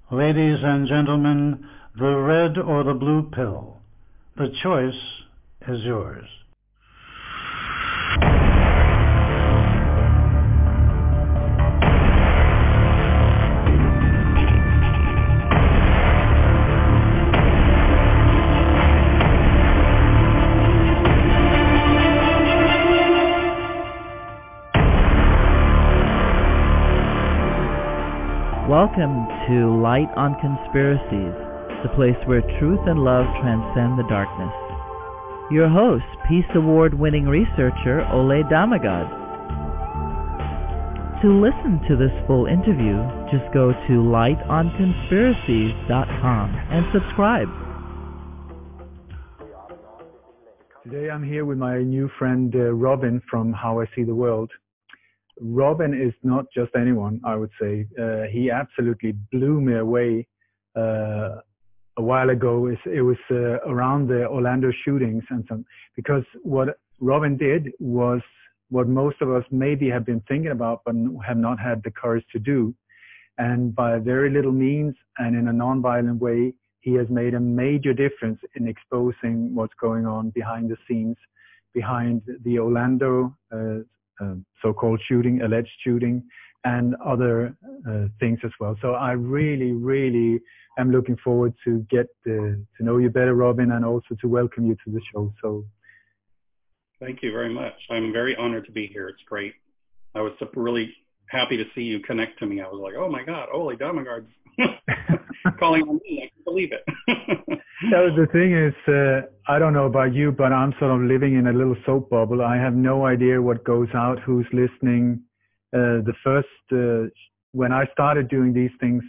Ladies and gentlemen, the red or the blue pill. The choice is yours. Welcome to Light on Conspiracies, the place where truth and love transcend the darkness. Your host, Peace Award-winning researcher Ole Damagad. To listen to this full interview, just go to lightonconspiracies.com and subscribe. Today I'm here with my new friend Robin from How I See the World. Robin is not just anyone, I would say. He absolutely blew me away a while ago. It was around the Orlando shootings and some, because what Robin did was what most of us maybe have been thinking about but have not had the courage to do. And by very little means and in a non-violent way, he has made a major difference in exposing what's going on behind the scenes, behind the Orlando so-called shooting, alleged shooting, and other things as well. So I really, really am looking forward to get to know you better, Robin, and also to welcome you to the show. So, thank you very much. I'm very honored to be here. It's great. I was really happy to see you connect to me. I was like, oh my God, Ole Damagard's calling on me. I can't believe it. The thing is, I don't know about you, but I'm sort of living in a little soap bubble. I have no idea what goes out, who's listening. When I started doing these things,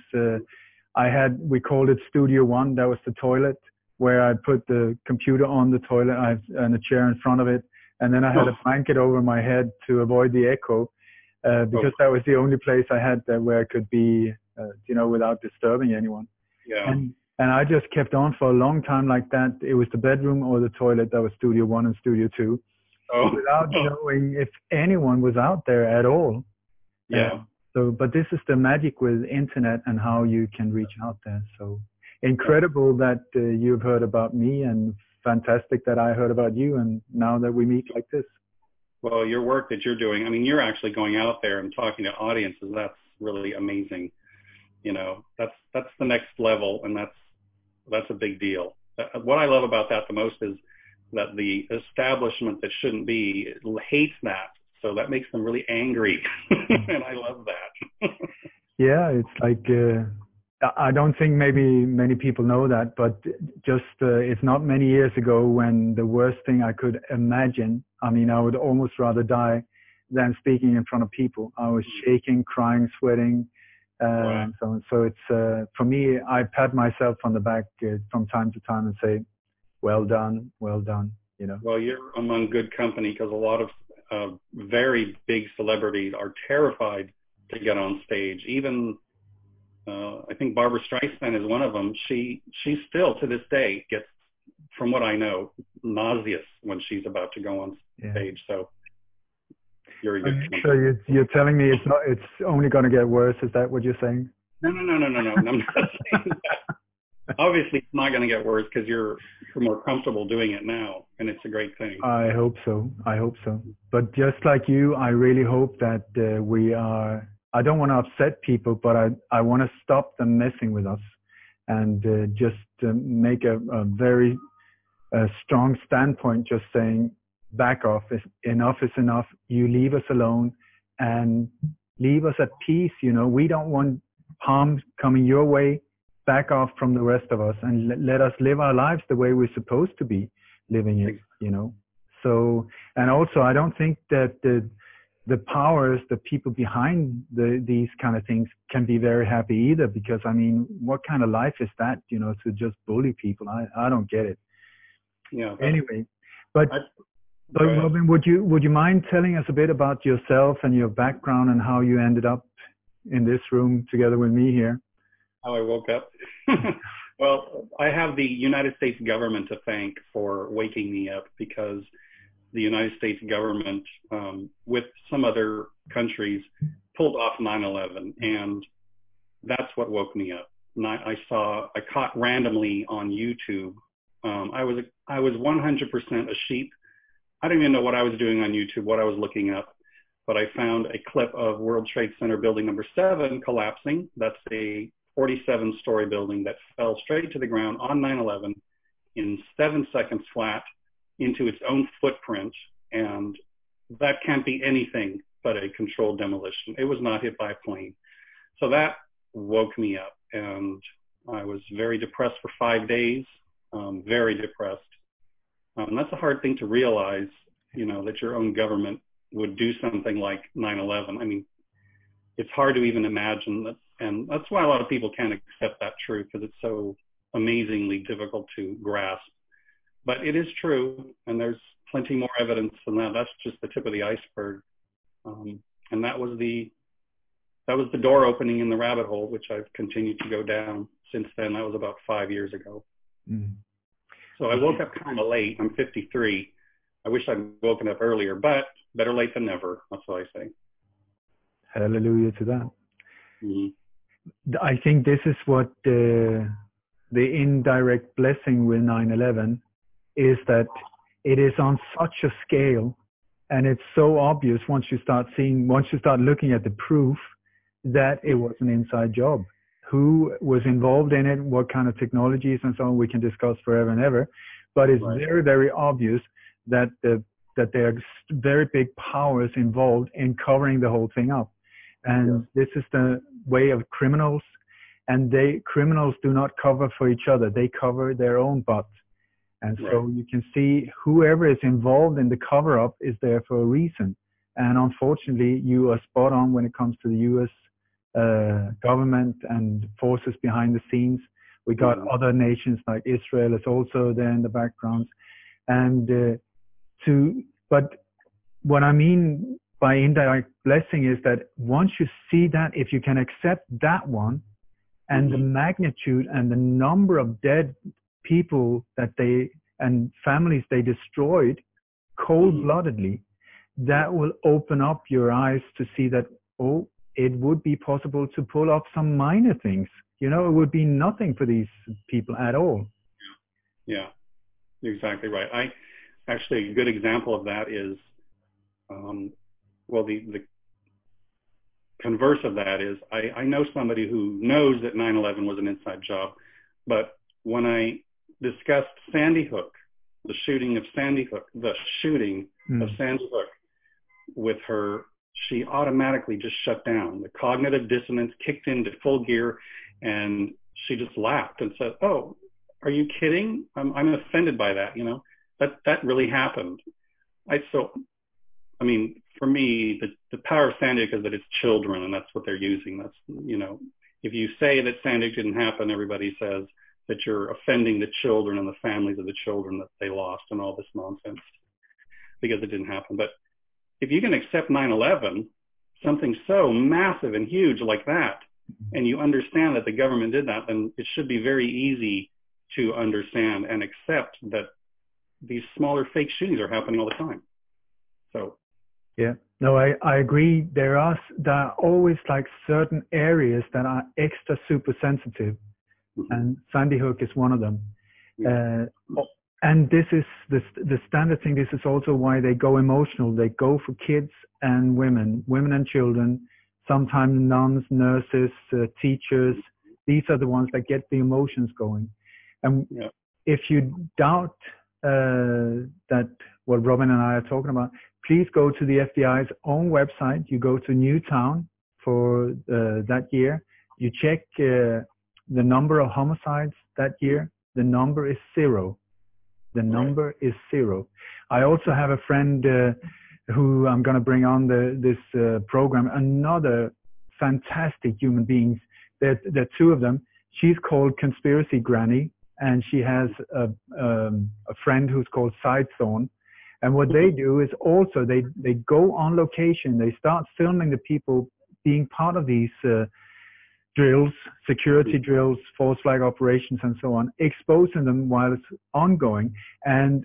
we called it Studio One. That was the toilet where I put the computer on the toilet and a chair in front of it. And then I had a blanket over my head to avoid the echo, because that was the only place I had where I could be, without disturbing anyone. Yeah. And I just kept on for a long time like that. It was the bedroom or the toilet that was Studio One and Studio Two, without knowing if anyone was out there at all. Yeah. But this is the magic with internet and how you can reach out there. So incredible that you've heard about me, and fantastic that I heard about you, and now that we meet like this. Well, your work that you're doing, I mean, you're actually going out there and talking to audiences. That's really amazing. That's the next level, and that's a big deal. What I love about that the most is that the establishment that shouldn't be hates that. So that makes them really angry. And I love that. Yeah, it's like, I don't think maybe many people know that, but just it's not many years ago when the worst thing I could imagine, I mean, I would almost rather die than speaking in front of people. I was shaking, crying, sweating. Wow. So it's for me, I pat myself on the back from time to time and say, well done. Well, you're among good company, because a lot of very big celebrities are terrified to get on stage. Even I think Barbara Streisand is one of them. She still to this day gets, from what I know, nauseous when she's about to go on stage. So you're a good company. So you're telling me it's only going to get worse? Is that what you're saying? No. I'm not saying that. Obviously, it's not going to get worse because you're more comfortable doing it now, and it's a great thing. I hope so. But just like you, I really hope that I don't want to upset people, but I want to stop them messing with us, and just make a very strong standpoint, just saying, back off. Enough is enough. You leave us alone and leave us at peace. We don't want harm coming your way. Back off from the rest of us and let us live our lives the way we're supposed to be living it, So, and also, I don't think that the powers, the people behind these kind of things can be very happy either, because, I mean, what kind of life is that, to just bully people? I don't get it. Yeah. Anyway, but Robin, would you mind telling us a bit about yourself and your background and how you ended up in this room together with me here? How I woke up? Well, I have the United States government to thank for waking me up, because the United States government, with some other countries, pulled off 9/11, and that's what woke me up. I caught randomly on YouTube. I was 100% a sheep. I don't even know what I was doing on YouTube, what I was looking up, but I found a clip of World Trade Center building number 7 collapsing. That's a 47-story building that fell straight to the ground on 9/11 in 7 seconds flat into its own footprint. And that can't be anything but a controlled demolition. It was not hit by a plane. So that woke me up, and I was very depressed for 5 days, very depressed. That's a hard thing to realize, that your own government would do something like 9/11. I mean, it's hard to even imagine that, and that's why a lot of people can't accept that truth, because it's so amazingly difficult to grasp. But it is true, and there's plenty more evidence than that. That's just the tip of the iceberg. And that was the door opening in the rabbit hole, which I've continued to go down since then. That was about 5 years ago. Mm. So I woke up kind of late. I'm 53. I wish I'd woken up earlier, but better late than never. That's what I say. Hallelujah to that. Mm-hmm. I think this is what the indirect blessing with 9/11 is, that it is on such a scale, and it's so obvious once you start looking at the proof that it was an inside job. Who was involved in it, what kind of technologies and so on, we can discuss forever and ever. But it's very, very obvious that there are very big powers involved in covering the whole thing up. And this is the way of criminals. And criminals do not cover for each other. They cover their own butts. And so you can see whoever is involved in the cover-up is there for a reason. And unfortunately, you are spot on when it comes to the U.S. Government and forces behind the scenes. We got other nations like Israel is also there in the background. And but what I mean by indirect blessing is that once you see that, if you can accept that one, and the magnitude and the number of dead people and families they destroyed cold-bloodedly, that will open up your eyes to see that, it would be possible to pull off some minor things. It would be nothing for these people at all. Yeah, you're exactly right. Actually, a good example of that is, the converse of that is, I know somebody who knows that 9/11 was an inside job, but when I discussed Sandy Hook, the shooting of Sandy Hook with her, she automatically just shut down. The cognitive dissonance kicked into full gear, and she just laughed and said, "Oh, are you kidding? I'm offended by that. That really happened." For me, the power of Sandy Hook is that it's children, and that's what they're using. That's, if you say that Sandy Hook didn't happen, everybody says that you're offending the children and the families of the children that they lost and all this nonsense, because it didn't happen. But if you can accept 9/11, something so massive and huge like that, and you understand that the government did that, then it should be very easy to understand and accept that these smaller fake shootings are happening all the time. So. Yeah, no, I agree. There are always like certain areas that are extra super sensitive, and Sandy Hook is one of them. And this is the standard thing. This is also why they go emotional. They go for kids and women and children, sometimes nuns, nurses, teachers. These are the ones that get the emotions going. And if you doubt that what Robin and I are talking about, please go to the FBI's own website. You go to Newtown for that year. You check the number of homicides that year. The number is 0. The number is 0. I also have a friend who I'm going to bring on this program, another fantastic human beings. There are 2 of them. She's called Conspiracy Granny, and she has a friend who's called Sidethorn. And what they do is also they go on location. They start filming the people being part of these drills, security drills, false flag operations, and so on, exposing them while it's ongoing. And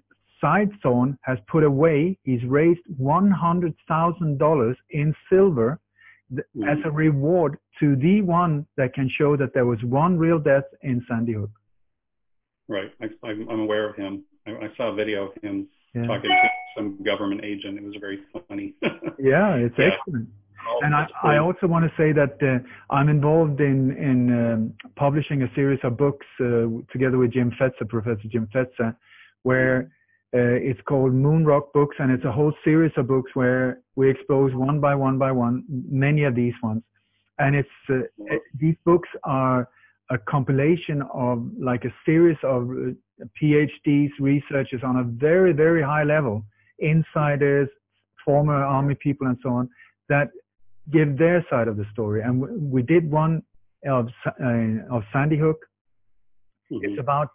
Sidethorn has put away, he's raised $100,000 in silver as a reward to the one that can show that there was one real death in Sandy Hook. Right. I'm aware of him. I saw a video of him talking to some government agent. It was very funny. Yeah, it's excellent. And I also want to say that I'm involved in publishing a series of books together with Jim Fetzer, Professor Jim Fetzer, where it's called Moonrock Books, and it's a whole series of books where we expose one by one many of these ones. And these books are a compilation of like a series of PhDs, researchers on a very, very high level, insiders, former army people and so on, that give their side of the story. And we did one of Sandy Hook. It's about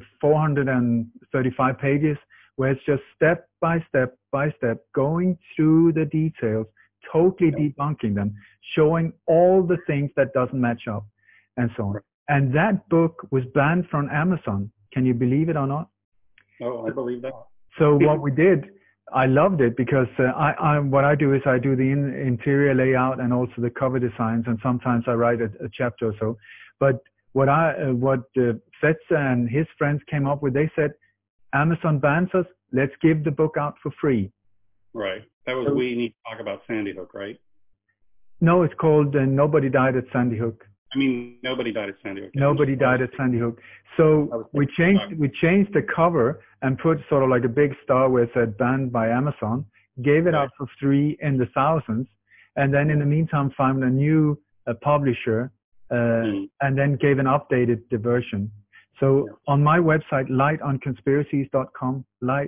435 pages, where it's just step by step going through the details, totally debunking them, showing all the things that doesn't match up and so on. And that book was banned from Amazon. Can you believe it or not? Oh, I believe that. So what we did, I loved it because what I do is I do the interior layout and also the cover designs, and sometimes I write a chapter or so. But what Fetzer and his friends came up with, they said, Amazon bans us, let's give the book out for free. Right. That was We Need to Talk About Sandy Hook, right? No, it's called Nobody Died at Sandy Hook. I mean, nobody died at Sandy Hook. Nobody died at Sandy Hook. So we changed the cover and put sort of like a big star where it said banned by Amazon, gave it out for free in the thousands, and then in the meantime found a new publisher and then gave an updated version. So on my website, lightonconspiracies.com,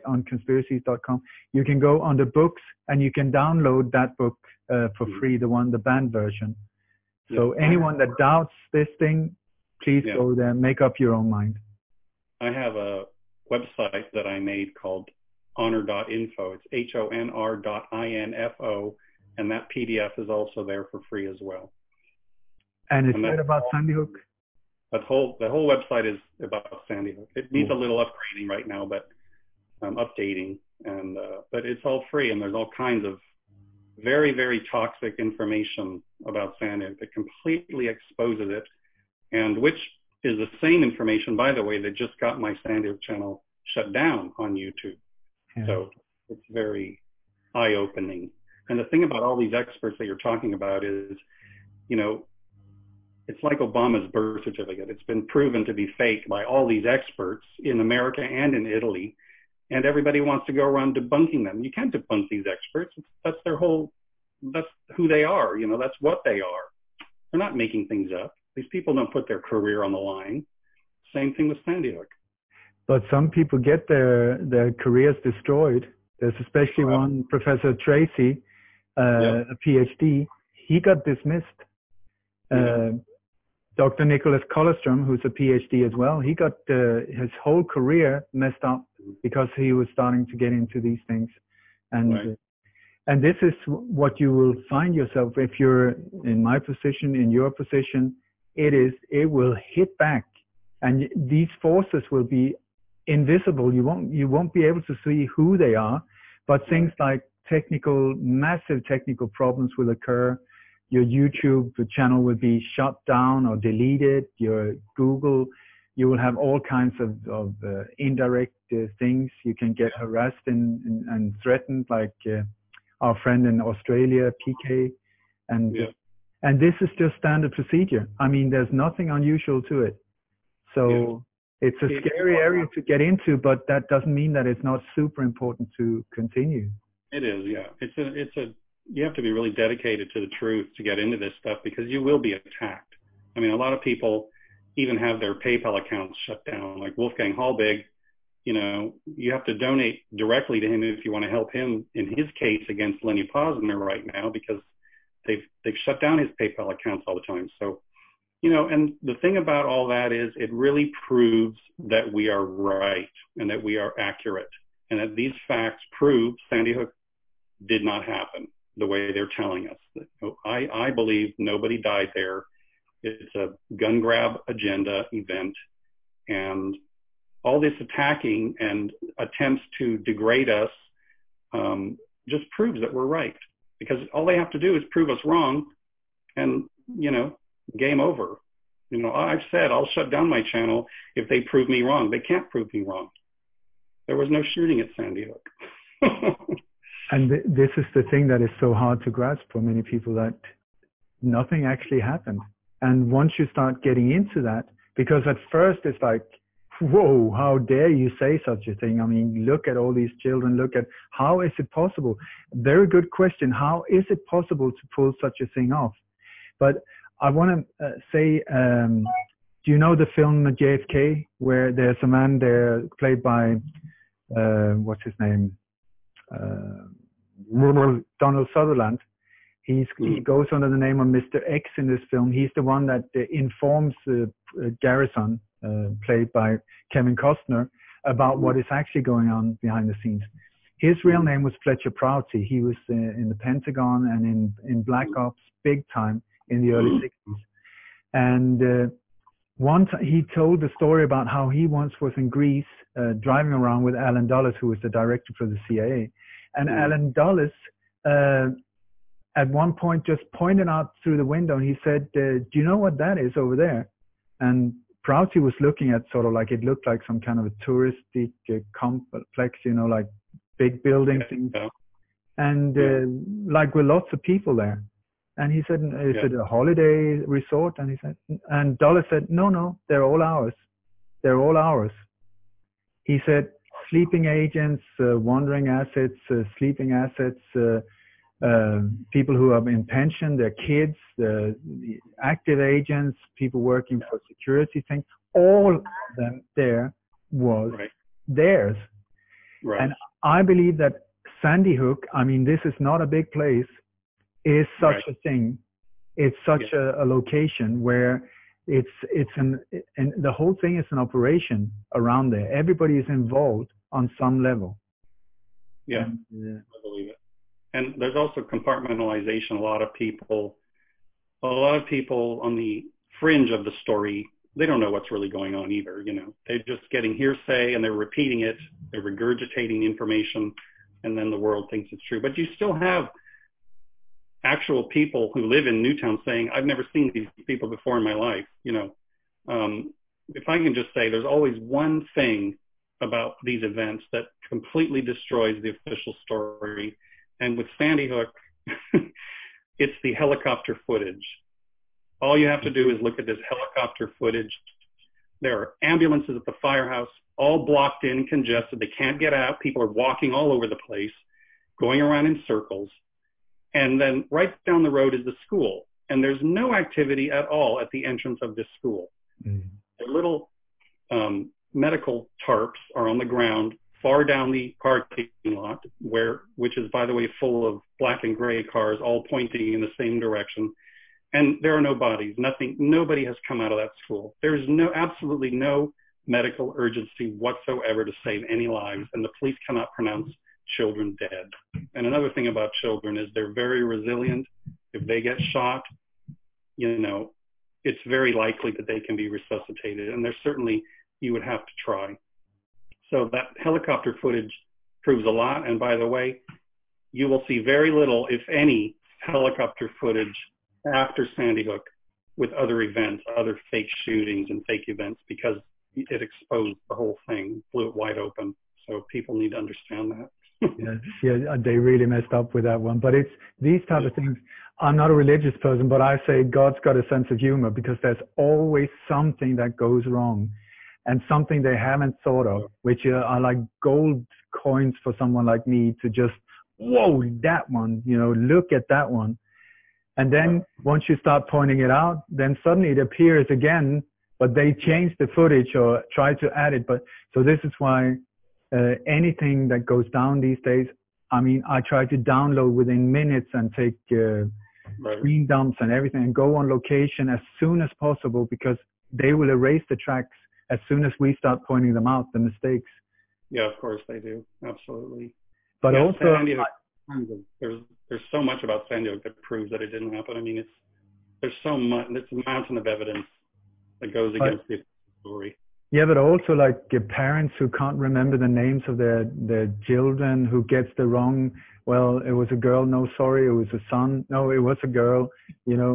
you can go under books and you can download that book for free, the banned version. So anyone that doubts this thing, please go there, make up your own mind. I have a website that I made called honor.info. It's HONR.info, and that PDF is also there for free as well. And it's right about Sandy Hook? The whole website is about Sandy Hook. It needs a little upgrading right now, but updating, and but it's all free, and there's all kinds of very, very toxic information about Sandy Hook that completely exposes it, and which is the same information, by the way, that just got my Sandy Hook channel shut down on YouTube. Yeah. So it's very eye-opening. And the thing about all these experts that you're talking about is, you know, it's like Obama's birth certificate. It's been proven to be fake by all these experts in America and in Italy. And everybody wants to go around debunking them. You can't debunk these experts. That's who they are. You know, that's what they are. They're not making things up. These people don't put their career on the line. Same thing with Sandy Hook. But some people get their careers destroyed. There's especially one, Professor Tracy, a PhD. He got dismissed. Dr. Nicholas Colostrom, who's a PhD as well, he got his whole career messed up because he was starting to get into these things. And and this is what you will find yourself if you're in my position, in your position. It will hit back, and these forces will be invisible. You won't be able to see who they are, but things like massive technical problems will occur. Your YouTube channel will be shut down or deleted. Your Google, you will have all kinds of indirect things. You can get harassed and threatened, like our friend in Australia, PK. And this is just standard procedure. I mean, there's nothing unusual to it. So it's a scary area to get into, but that doesn't mean that it's not super important to continue. It is, yeah. You have to be really dedicated to the truth to get into this stuff, because you will be attacked. I mean, a lot of people even have their PayPal accounts shut down, like Wolfgang Halbig. You know, you have to donate directly to him if you want to help him in his case against Lenny Posner right now, because they've shut down his PayPal accounts all the time. So, you know, and the thing about all that is it really proves that we are right and that we are accurate, and that these facts prove Sandy Hook did not happen the way they're telling us. I believe nobody died there. It's a gun grab agenda event, and all this attacking and attempts to degrade us just proves that we're right, because all they have to do is prove us wrong, and, game over. I've said I'll shut down my channel if they prove me wrong. They can't prove me wrong. There was no shooting at Sandy Hook. And this is the thing that is so hard to grasp for many people, that nothing actually happened. And once you start getting into that, because at first it's like, whoa, how dare you say such a thing? I mean, look at all these children, look at, how is it possible? Very good question. How is it possible to pull such a thing off? But I want to say, do you know the film JFK, where there's a man there played by, what's his name? Donald Sutherland. He goes under the name of Mr. X in this film. He's the one that informs Garrison, played by Kevin Costner, about what is actually going on behind the scenes. His real name was Fletcher Prouty. He was in the Pentagon and in Black Ops big time in the early 60s. And once he told the story about how he once was in Greece driving around with Alan Dulles, who was the director for the CIA. And Alan Dulles at one point just pointed out through the window, and he said, do you know what that is over there? And Prouty was looking at sort of like, it looked like some kind of a touristic complex, like big buildings. And like with lots of people there. And he said, is it a holiday resort? And he said, and Dulles said, no, they're all ours. They're all ours. He said, sleeping agents, wandering assets, sleeping assets, people who are in pension, their kids, the active agents, people working for security things, all of them there was theirs. Right. And I believe that Sandy Hook, I mean, this is not a big place, is such a thing. It's such a location where and the whole thing is an operation around there. Everybody is involved on some level. Yeah, I believe it. And there's also compartmentalization. A lot of people on the fringe of the story, they don't know what's really going on either. They're just getting hearsay and they're repeating it. They're regurgitating the information, and then the world thinks it's true. But you still have actual people who live in Newtown saying, I've never seen these people before in my life. If I can just say, there's always one thing about these events that completely destroys the official story. And with Sandy Hook, it's the helicopter footage. All you have to do is look at this helicopter footage. There are ambulances at the firehouse, all blocked in, congested. They can't get out. People are walking all over the place, going around in circles. And then right down the road is the school. And there's no activity at all at the entrance of this school. The little medical tarps are on the ground far down the parking lot, which is, by the way, full of black and gray cars, all pointing in the same direction. And there are no bodies, nobody has come out of that school. There is absolutely no medical urgency whatsoever to save any lives, and the police cannot pronounce children dead. And another thing about children is they're very resilient. If they get shot, it's very likely that they can be resuscitated, and you would have to try. So that helicopter footage proves a lot. And by the way, you will see very little, if any, helicopter footage after Sandy Hook with other events, other fake shootings and fake events, because it exposed the whole thing, blew it wide open. So people need to understand that. Yeah, they really messed up with that one. But it's these type of things. I'm not a religious person, but I say God's got a sense of humor, because there's always something that goes wrong, and something they haven't thought of, which are like gold coins for someone like me to just, whoa, that one, look at that one. And then once you start pointing it out, then suddenly it appears again, but they change the footage or try to add it. But so this is why anything that goes down these days, I mean, I try to download within minutes and take screen dumps and everything and go on location as soon as possible, because they will erase the tracks as soon as we start pointing them out, the mistakes. Yeah, of course they do. Absolutely. But also, there's so much about Sandy Hook that proves that it didn't happen. I mean, there's so much, it's a mountain of evidence that goes against the story. Yeah, but also like parents who can't remember the names of their children, who gets the wrong, well, it was a girl, no, sorry, it was a son, no, it was a girl,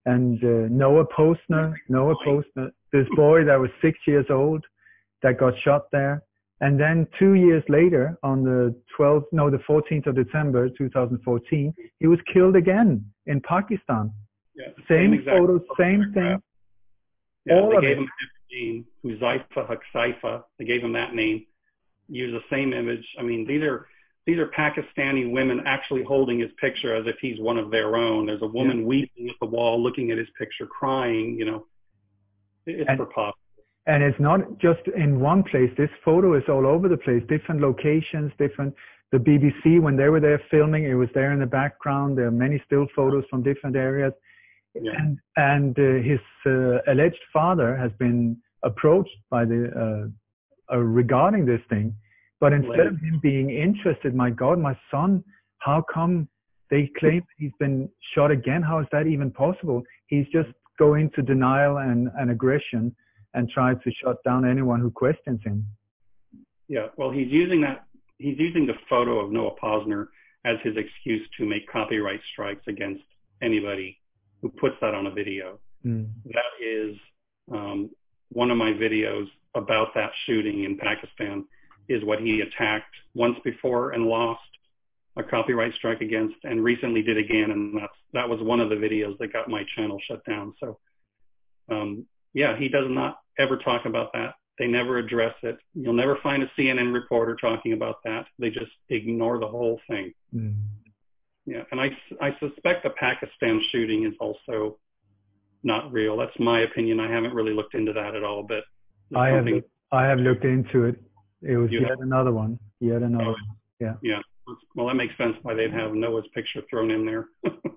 And Noah Postner, this boy that was 6 years old that got shot there. And then 2 years later, on the 14th of December 2014, he was killed again in Pakistan. Yeah, same photos, same thing. Yeah, all they of gave it. him a name, Huzaifa Huxaifa. They gave him that name. Use the same image. I mean, these are Pakistani women actually holding his picture as if he's one of their own. There's a woman weeping at the wall, looking at his picture, crying. You know, it's preposterous. And it's not just in one place. This photo is all over the place, different locations, different. The BBC, when they were there filming, it was there in the background. There are many still photos from different areas. Yeah. And his alleged father has been approached by the regarding this thing. But instead of him being interested, my God, my son, how come they claim he's been shot again? How is that even possible? He's just going to denial and aggression and try to shut down anyone who questions him. Yeah, well, he's using the photo of Noah Posner as his excuse to make copyright strikes against anybody who puts that on a video. That is one of my videos about that shooting in Pakistan, is what he attacked once before and lost a copyright strike against, and recently did again, and that was one of the videos that got my channel shut down. So yeah, he does not ever talk about that. They never address it. You'll never find a CNN reporter talking about that. They just ignore the whole thing. Yeah, and I suspect the Pakistan shooting is also not real. That's my opinion. I haven't really looked into that at all, but I have looked into it. It was yet another one. Yeah. Yeah. Well, that makes sense why they'd have Noah's picture thrown in there.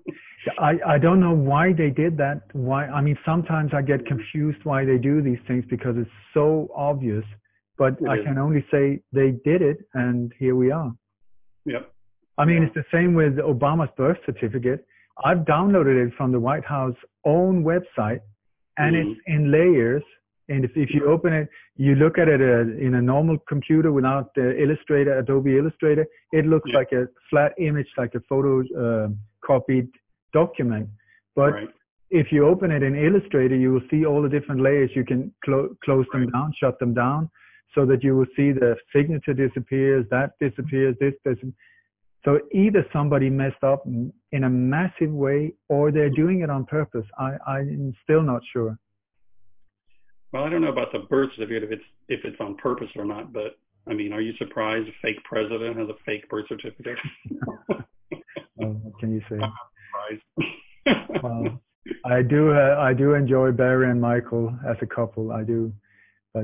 I don't know why they did that. Why? I mean, sometimes I get confused why they do these things because it's so obvious. But I can only say they did it, and here we are. Yep. I mean, it's the same with Obama's birth certificate. I've downloaded it from the White House own website, and it's in layers. And if you open it, you look at it in a normal computer without Illustrator, Adobe Illustrator, it looks like a flat image, like a photo copied document. But if you open it in Illustrator, you will see all the different layers. You can close them down, shut them down, so that you will see the signature disappears, that disappears, this disappears. So either somebody messed up in a massive way, or they're doing it on purpose. I'm still not sure. Well, I don't know about the birth certificate if it's on purpose or not, but I mean, are you surprised a fake president has a fake birth certificate? What can you say? I'm not surprised. Well, I do enjoy Barry and Michael as a couple. I do. But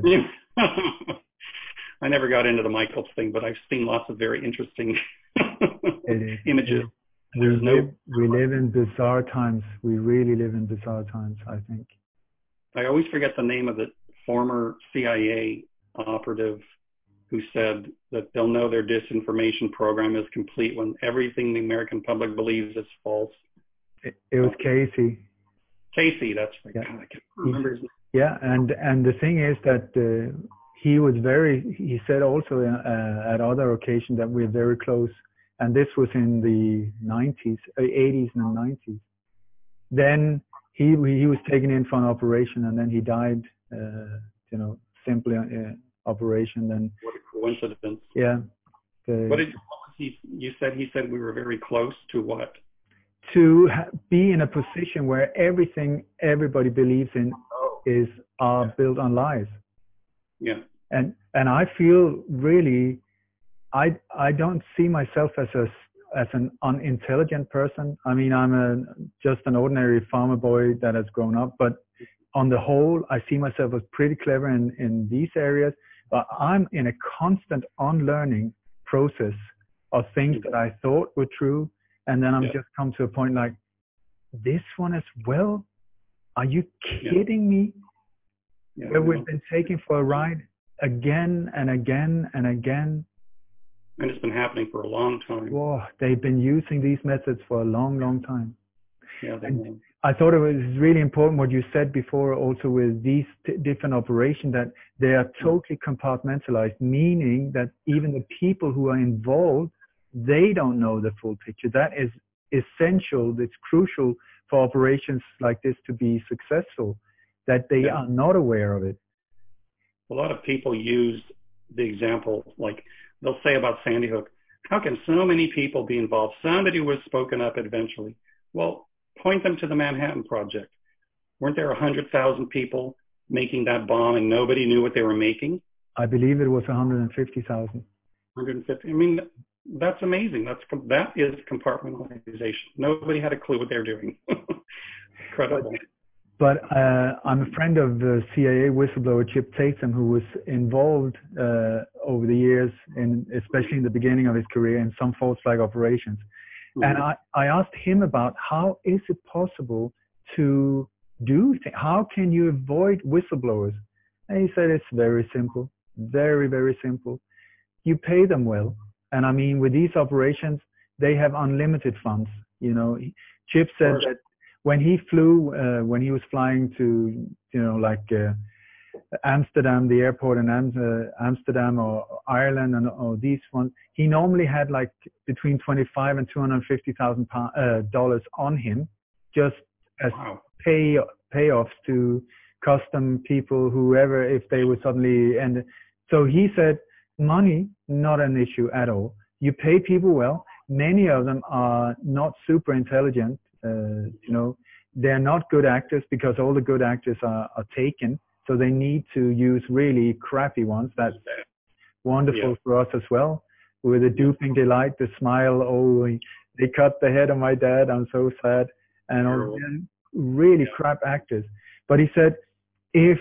I never got into the Michaels thing, but I've seen lots of very interesting images. We live in bizarre times. We really live in bizarre times, I think. I always forget the name of the former CIA operative who said that they'll know their disinformation program is complete when everything the American public believes is false. It was Casey. Casey, that's right. Yeah. God, I can't remember his name. Yeah, and the thing is that he said also at other occasions that we're very close, and this was in the 90s, 80s and 90s. Then he was taken in for an operation, and then he died, simply operation. Then what a coincidence. Yeah. You said he said we were very close to what? To be in a position where everything everybody believes in is built on lies. Yeah. And I feel really, I don't see myself as an unintelligent person. I mean, I'm just an ordinary farmer boy that has grown up, but on the whole, I see myself as pretty clever in these areas, but I'm in a constant unlearning process of things that I thought were true. And then I'm just come to a point like, this one as well? Are you kidding me? Yeah, Where we've been taken for a ride again and again and again. And it's been happening for a long time. Whoa, they've been using these methods for a long, long time. Yeah, and I thought it was really important what you said before also with these different operations, that they are totally compartmentalized, meaning that even the people who are involved, they don't know the full picture. That is essential. It's crucial for operations like this to be successful, that they are not aware of it. A lot of people use the example, like they'll say about Sandy Hook, how can so many people be involved? Somebody was spoken up eventually. Well, point them to the Manhattan Project. Weren't there 100,000 people making that bomb and nobody knew what they were making? I believe it was 150,000. 150. I mean, that's amazing. That is compartmentalization. Nobody had a clue what they're doing. Incredible. But I'm a friend of the CIA whistleblower Chip Tatum, who was involved over the years, especially in the beginning of his career, in some false flag operations. Mm-hmm. And I asked him about how is it possible to do things? How can you avoid whistleblowers? And he said it's very simple, very, very simple. You pay them well. And I mean, with these operations, they have unlimited funds. You know, Chip said that when he flew, when he was flying to, you know, like Amsterdam, the airport in Amsterdam or Ireland or these ones, he normally had like between $25,000 and $250,000 on him, just as payoffs to custom people, whoever, if they would suddenly end. So he said, money, not an issue at all. You pay people well. Many of them are not super intelligent. You know, they're not good actors because all the good actors are taken. So they need to use really crappy ones. That's wonderful for us as well. With the duping delight, the smile, oh, they cut the head of my dad, I'm so sad. And all really crap actors. But he said, if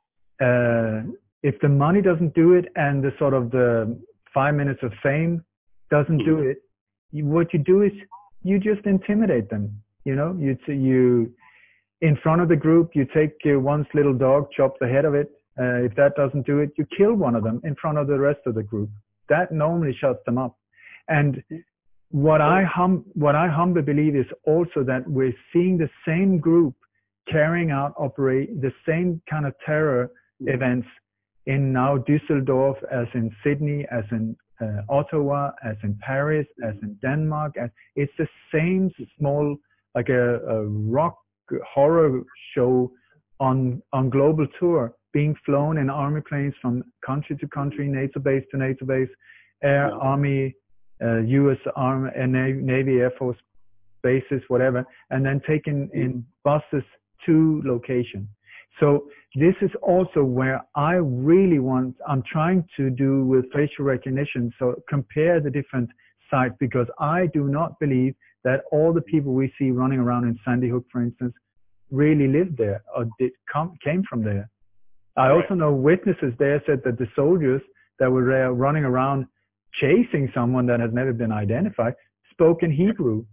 the money doesn't do it and the sort of the 5 minutes of fame doesn't do it, what you do is you just intimidate them. You know, you in front of the group, you take one's little dog, chop the head of it. If that doesn't do it, you kill one of them in front of the rest of the group. That normally shuts them up. And what I humbly believe is also that we're seeing the same group carrying out the same kind of terror events in now Düsseldorf, as in Sydney, as in Ottawa, as in Paris, as in Denmark. It's the same small, like a rock horror show on global tour, being flown in army planes from country to country, NATO base to NATO base, air, army, U.S. Army, Navy, Air Force bases, whatever, and then taken in buses to location. So this is also where I really I'm trying to do with facial recognition, so compare the different sites, because I do not believe that all the people we see running around in Sandy Hook, for instance, really lived there or came from there. I also know witnesses there said that the soldiers that were there running around chasing someone that has never been identified spoke in Hebrew.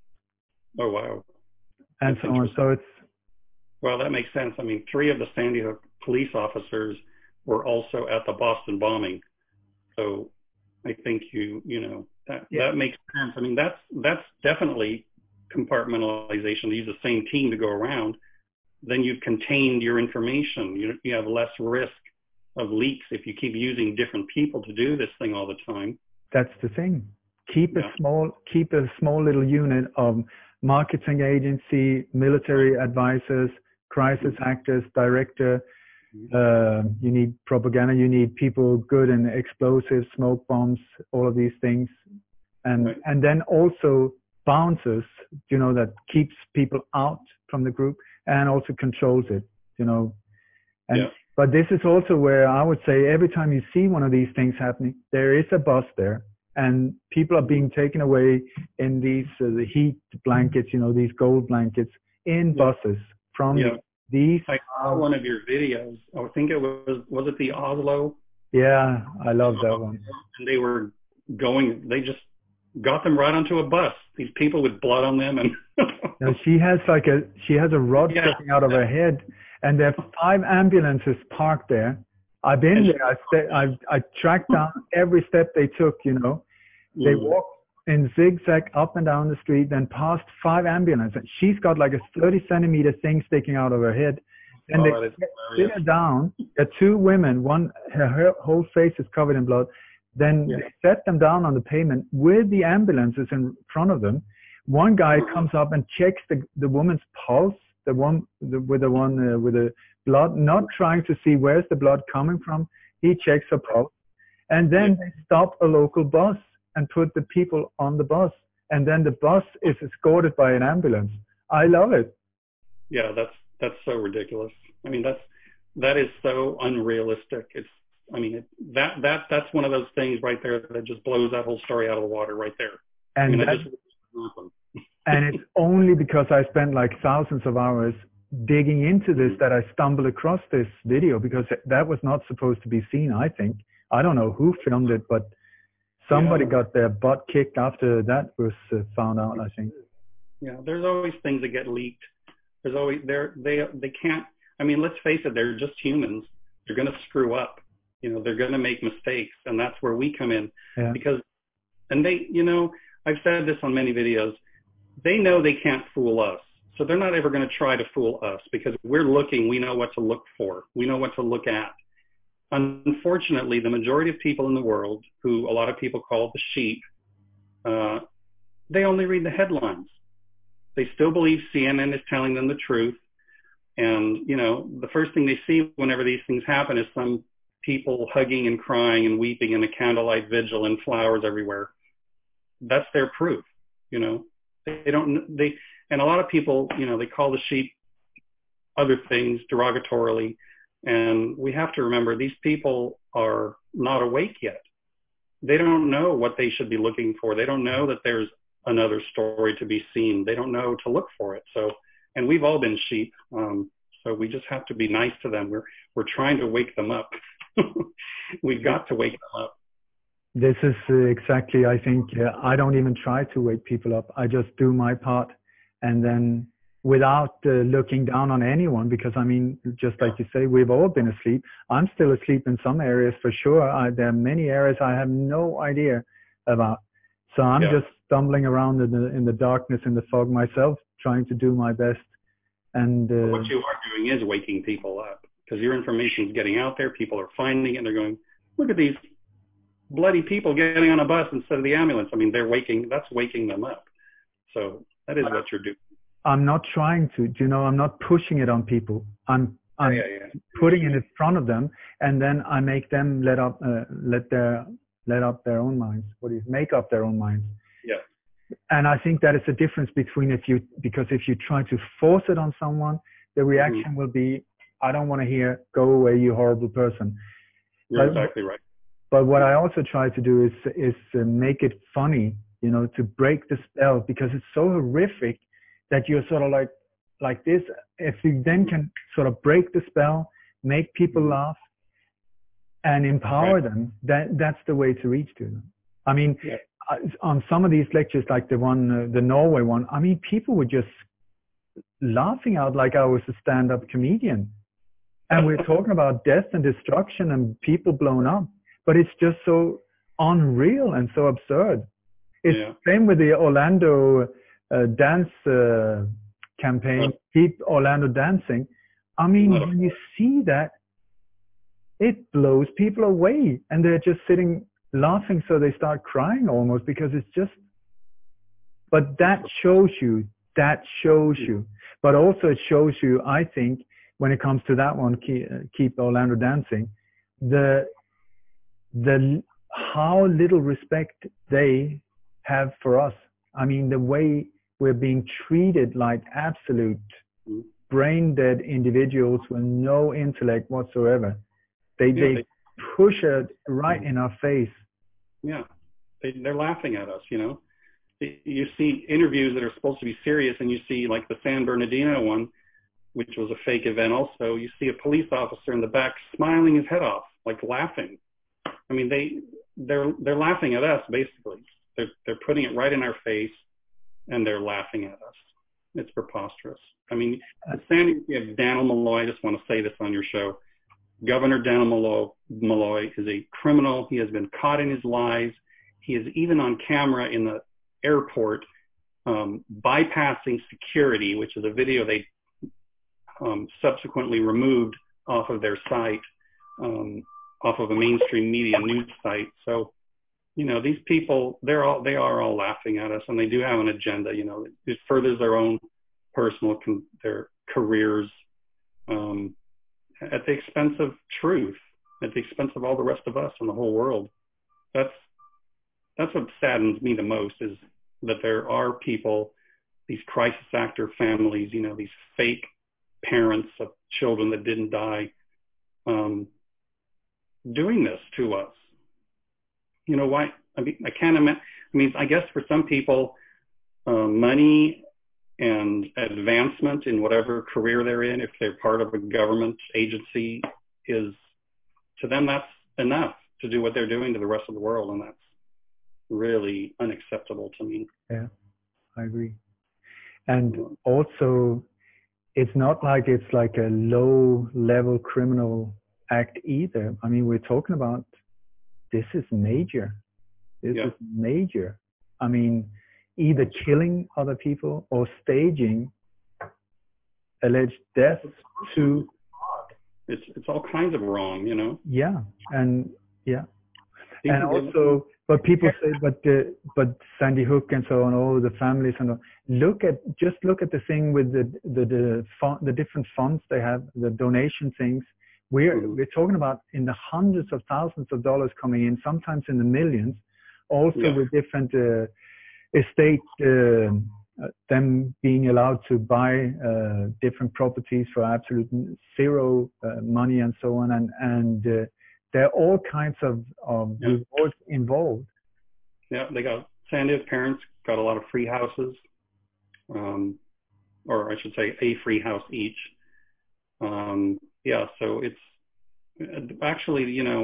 Oh, wow. And so on. So it's... Well, that makes sense. I mean, 3 of the Sandy Hook police officers were also at the Boston bombing. So I think that makes sense. I mean, that's definitely compartmentalization. To use the same team to go around. Then you've contained your information. You have less risk of leaks if you keep using different people to do this thing all the time. That's the thing. Keep a small little unit of marketing agency, military advisors, crisis actors, director. You need propaganda. You need people good in explosives, smoke bombs, all of these things, and then also bouncers. You know, that keeps people out from the group and also controls it. You know, but this is also where I would say every time you see one of these things happening, there is a bus there. And people are being taken away in these the heat blankets, you know, these gold blankets in buses from these. I saw one of your videos. I think it was it the Oslo? Yeah, I love that one. And they just got them right onto a bus. These people with blood on them, and she has a rod sticking out of her head, and there are 5 ambulances parked there. I've been there. I tracked down every step they took, you know. They walked in zigzag up and down the street, then past 5 ambulances. She's got like a 30-centimeter thing sticking out of her head. And they sit her down. There are 2 women. One, her whole face is covered in blood. Then they set them down on the pavement with the ambulances in front of them, One guy comes up and checks the woman's pulse, with the blood, not trying to see where's the blood coming from. He checks her pulse, and then they stop a local bus and put the people on the bus, and then the bus is escorted by an ambulance. I love it. Yeah, that's so ridiculous. I mean, that is so unrealistic. That's one of those things right there that just blows that whole story out of the water right there. And and it's only because I spent like thousands of hours digging into this that I stumbled across this video, because that was not supposed to be seen, I think. I don't know who filmed it, but somebody got their butt kicked after that was found out, I think. Yeah, there's always things that get leaked. There's always they can't. I mean, let's face it, they're just humans. They're going to screw up. They're going to make mistakes, and that's where we come in. Yeah. Because, and they, I've said this on many videos. They know they can't fool us, so they're not ever going to try to fool us, because we're looking. We know what to look for. We know what to look at. Unfortunately, the majority of people in the world, who a lot of people call the sheep, they only read the headlines. They still believe CNN is telling them the truth. And, the first thing they see whenever these things happen is some people hugging and crying and weeping in a candlelight vigil and flowers everywhere. That's their proof. And a lot of people, they call the sheep other things derogatorily. And we have to remember, these people are not awake yet. They don't know what they should be looking for. They don't know that there's another story to be seen. They don't know to look for it. So, and we've all been sheep. So we just have to be nice to them. We're trying to wake them up. We've got to wake them up. This is exactly, I think, I don't even try to wake people up. I just do my part, and then without looking down on anyone, because I mean, just like you say, we've all been asleep. I'm still asleep in some areas for sure. There are many areas I have no idea about. So I'm just stumbling around in the darkness, in the fog myself, trying to do my best. And what you are doing is waking people up, because your information is getting out there. People are finding it, and they're going, look at these bloody people getting on a bus instead of the ambulance. I mean, that's waking them up. So that is what you're doing. I'm not trying to, I'm not pushing it on people. I'm putting it in front of them, and then I make them let up their own minds. Make up their own minds. Yeah. And I think that is the difference between because if you try to force it on someone, the reaction will be, I don't want to hear, go away, you horrible person. You're exactly right. But what I also try to do is make it funny, to break the spell, because it's so horrific that you're sort of like this. If you then can sort of break the spell, make people laugh, and empower them, that's the way to reach to them. I mean, on some of these lectures, like the Norway one, I mean, people were just laughing out like I was a stand-up comedian. And we're talking about death and destruction and people blown up. But it's just so unreal and so absurd. It's the same with the Orlando dance campaign, Keep Orlando Dancing. I mean, when you see that, it blows people away, and they're just sitting laughing, so they start crying almost, because it's just, but that shows you. But also it shows you, I think, when it comes to that one, Keep Orlando Dancing, how little respect they have for us. I mean, the way we're being treated like absolute brain dead individuals with no intellect whatsoever. They push it right in our face. Yeah, they're laughing at us, You see interviews that are supposed to be serious, and you see like the San Bernardino one, which was a fake event also. You see a police officer in the back smiling his head off, like laughing. I mean, they're laughing at us, basically. They're putting it right in our face, and they're laughing at us. It's preposterous. I mean, standing here, Daniel Malloy, I just want to say this on your show. Governor Daniel Malloy is a criminal. He has been caught in his lies. He is even on camera in the airport bypassing security, which is a video they subsequently removed off of their site, off of a mainstream media news site. So these people, they are all laughing at us, and they do have an agenda. It furthers their own personal, their careers, at the expense of truth, at the expense of all the rest of us and the whole world. That's what saddens me the most, is that there are people, these crisis actor families, these fake parents of children that didn't die, doing this to us. Why? I mean, I can't imagine. I guess for some people, money and advancement in whatever career they're in, if they're part of a government agency, is, to them, that's enough to do what they're doing to the rest of the world, and that's really unacceptable to me. Yeah, I agree. And also, it's not like it's like a low-level criminal act either. I mean, we're talking about, this is major. This is major. I mean, either killing other people or staging alleged deaths to... It's all kinds of wrong, Yeah, and also, but people say, but Sandy Hook and so on, all the families and all. Look at the thing with the different funds they have, the donation things. We're talking about in the hundreds of thousands of dollars coming in, sometimes in the millions. Also with different estate, them being allowed to buy different properties for absolute zero money and so on, and there are all kinds of rewards involved. Yeah, Sandy's parents got a lot of free houses, or I should say a free house each. So it's actually,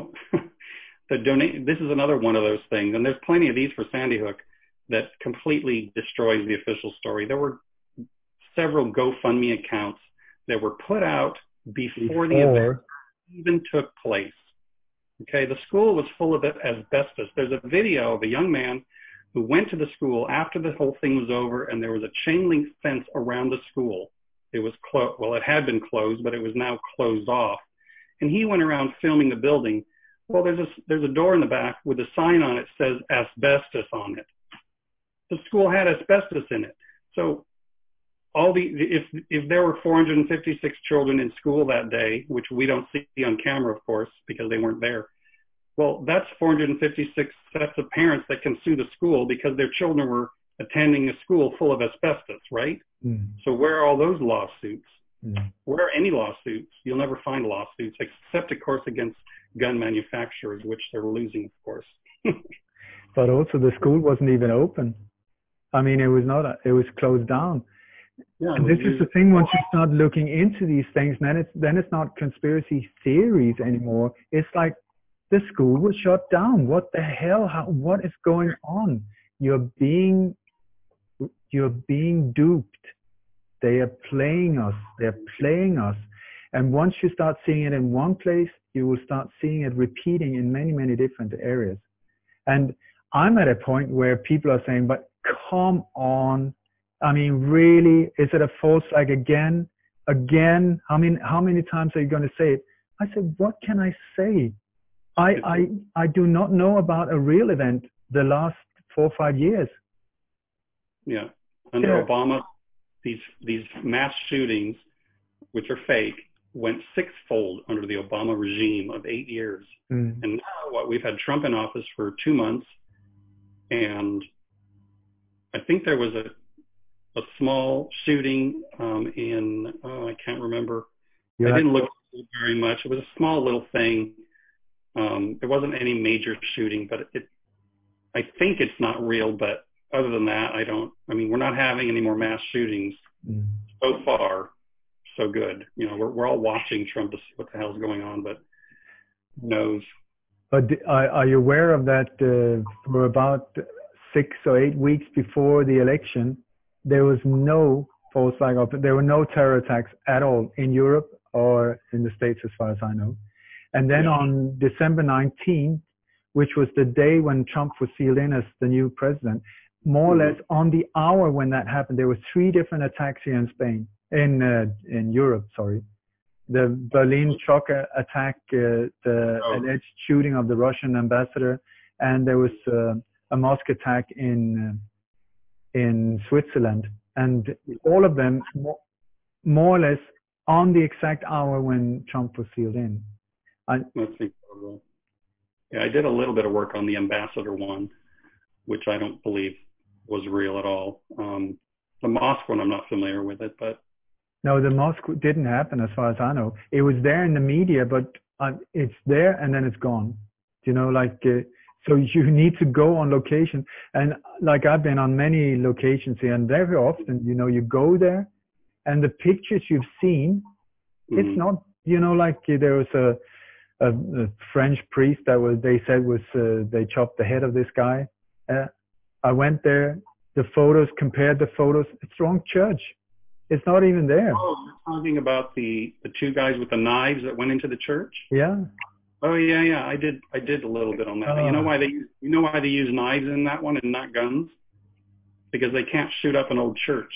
this is another one of those things, and there's plenty of these for Sandy Hook that completely destroys the official story. There were several GoFundMe accounts that were put out before the event even took place. Okay, the school was full of asbestos. There's a video of a young man who went to the school after the whole thing was over, and there was a chain link fence around the school. It was it had been closed, but it was now closed off. And he went around filming the building. Well, there's a door in the back with a sign on it that says asbestos on it. The school had asbestos in it. So if there were 456 children in school that day, which we don't see on camera, of course, because they weren't there, well, that's 456 sets of parents that can sue the school because their children were attending a school full of asbestos, right? Mm. So where are all those lawsuits? Mm. Where are any lawsuits? You'll never find lawsuits, except, of course, against gun manufacturers, which they're losing, of course. But also the school wasn't even open. I mean, it was closed down. Yeah, and this is the thing, once you start looking into these things, then it's not conspiracy theories anymore. It's like the school was shut down. What the hell? What is going on? You're being duped. They are playing us. They're playing us. And once you start seeing it in one place, you will start seeing it repeating in many, many different areas. And I'm at a point where people are saying, but come on. I mean, really, is it a false flag again? Again? How many times are you going to say it? I said, what can I say? I do not know about a real event the last 4 or 5 years. Yeah. Under Obama, these mass shootings, which are fake, went sixfold under the Obama regime of 8 years. Mm. And now we've had Trump in office for 2 months, and I think there was a small shooting I can't remember. I didn't look very much. It was a small little thing. There wasn't any major shooting, but I think it's not real. But other than that, we're not having any more mass shootings. Mm. So far, so good. We're all watching Trump to see what the hell's going on, but who knows? But are you aware of that? For about 6 or 8 weeks before the election, there was no false flag there were no terror attacks at all in Europe or in the States, as far as I know. And then on December 19th, which was the day when Trump was sealed in as the new president, more or less on the hour when that happened, there were 3 different attacks here in Spain, in Europe, sorry. The Berlin truck attack, the alleged shooting of the Russian ambassador, and there was a mosque attack in Switzerland, and all of them more or less on the exact hour when Trump was sealed in. That's incredible. Yeah, I did a little bit of work on the ambassador one, which I don't believe was real at all. The mosque one, I'm not familiar with it, but no, the mosque didn't happen as far as I know. It was there in the media, but it's there and then it's gone. You know, like so you need to go on location, and like I've been on many locations here, and very often, you know, you go there, and the pictures you've seen, it's not, you know, like there was a French priest that they said was they chopped the head of this guy. I went there, the photos, compared the photos. It's the wrong church. It's not even there. Oh, you're talking about the two guys with the knives that went into the church? Yeah. Oh yeah. I did a little bit on that. You know why they use knives in that one and not guns? Because they can't shoot up an old church.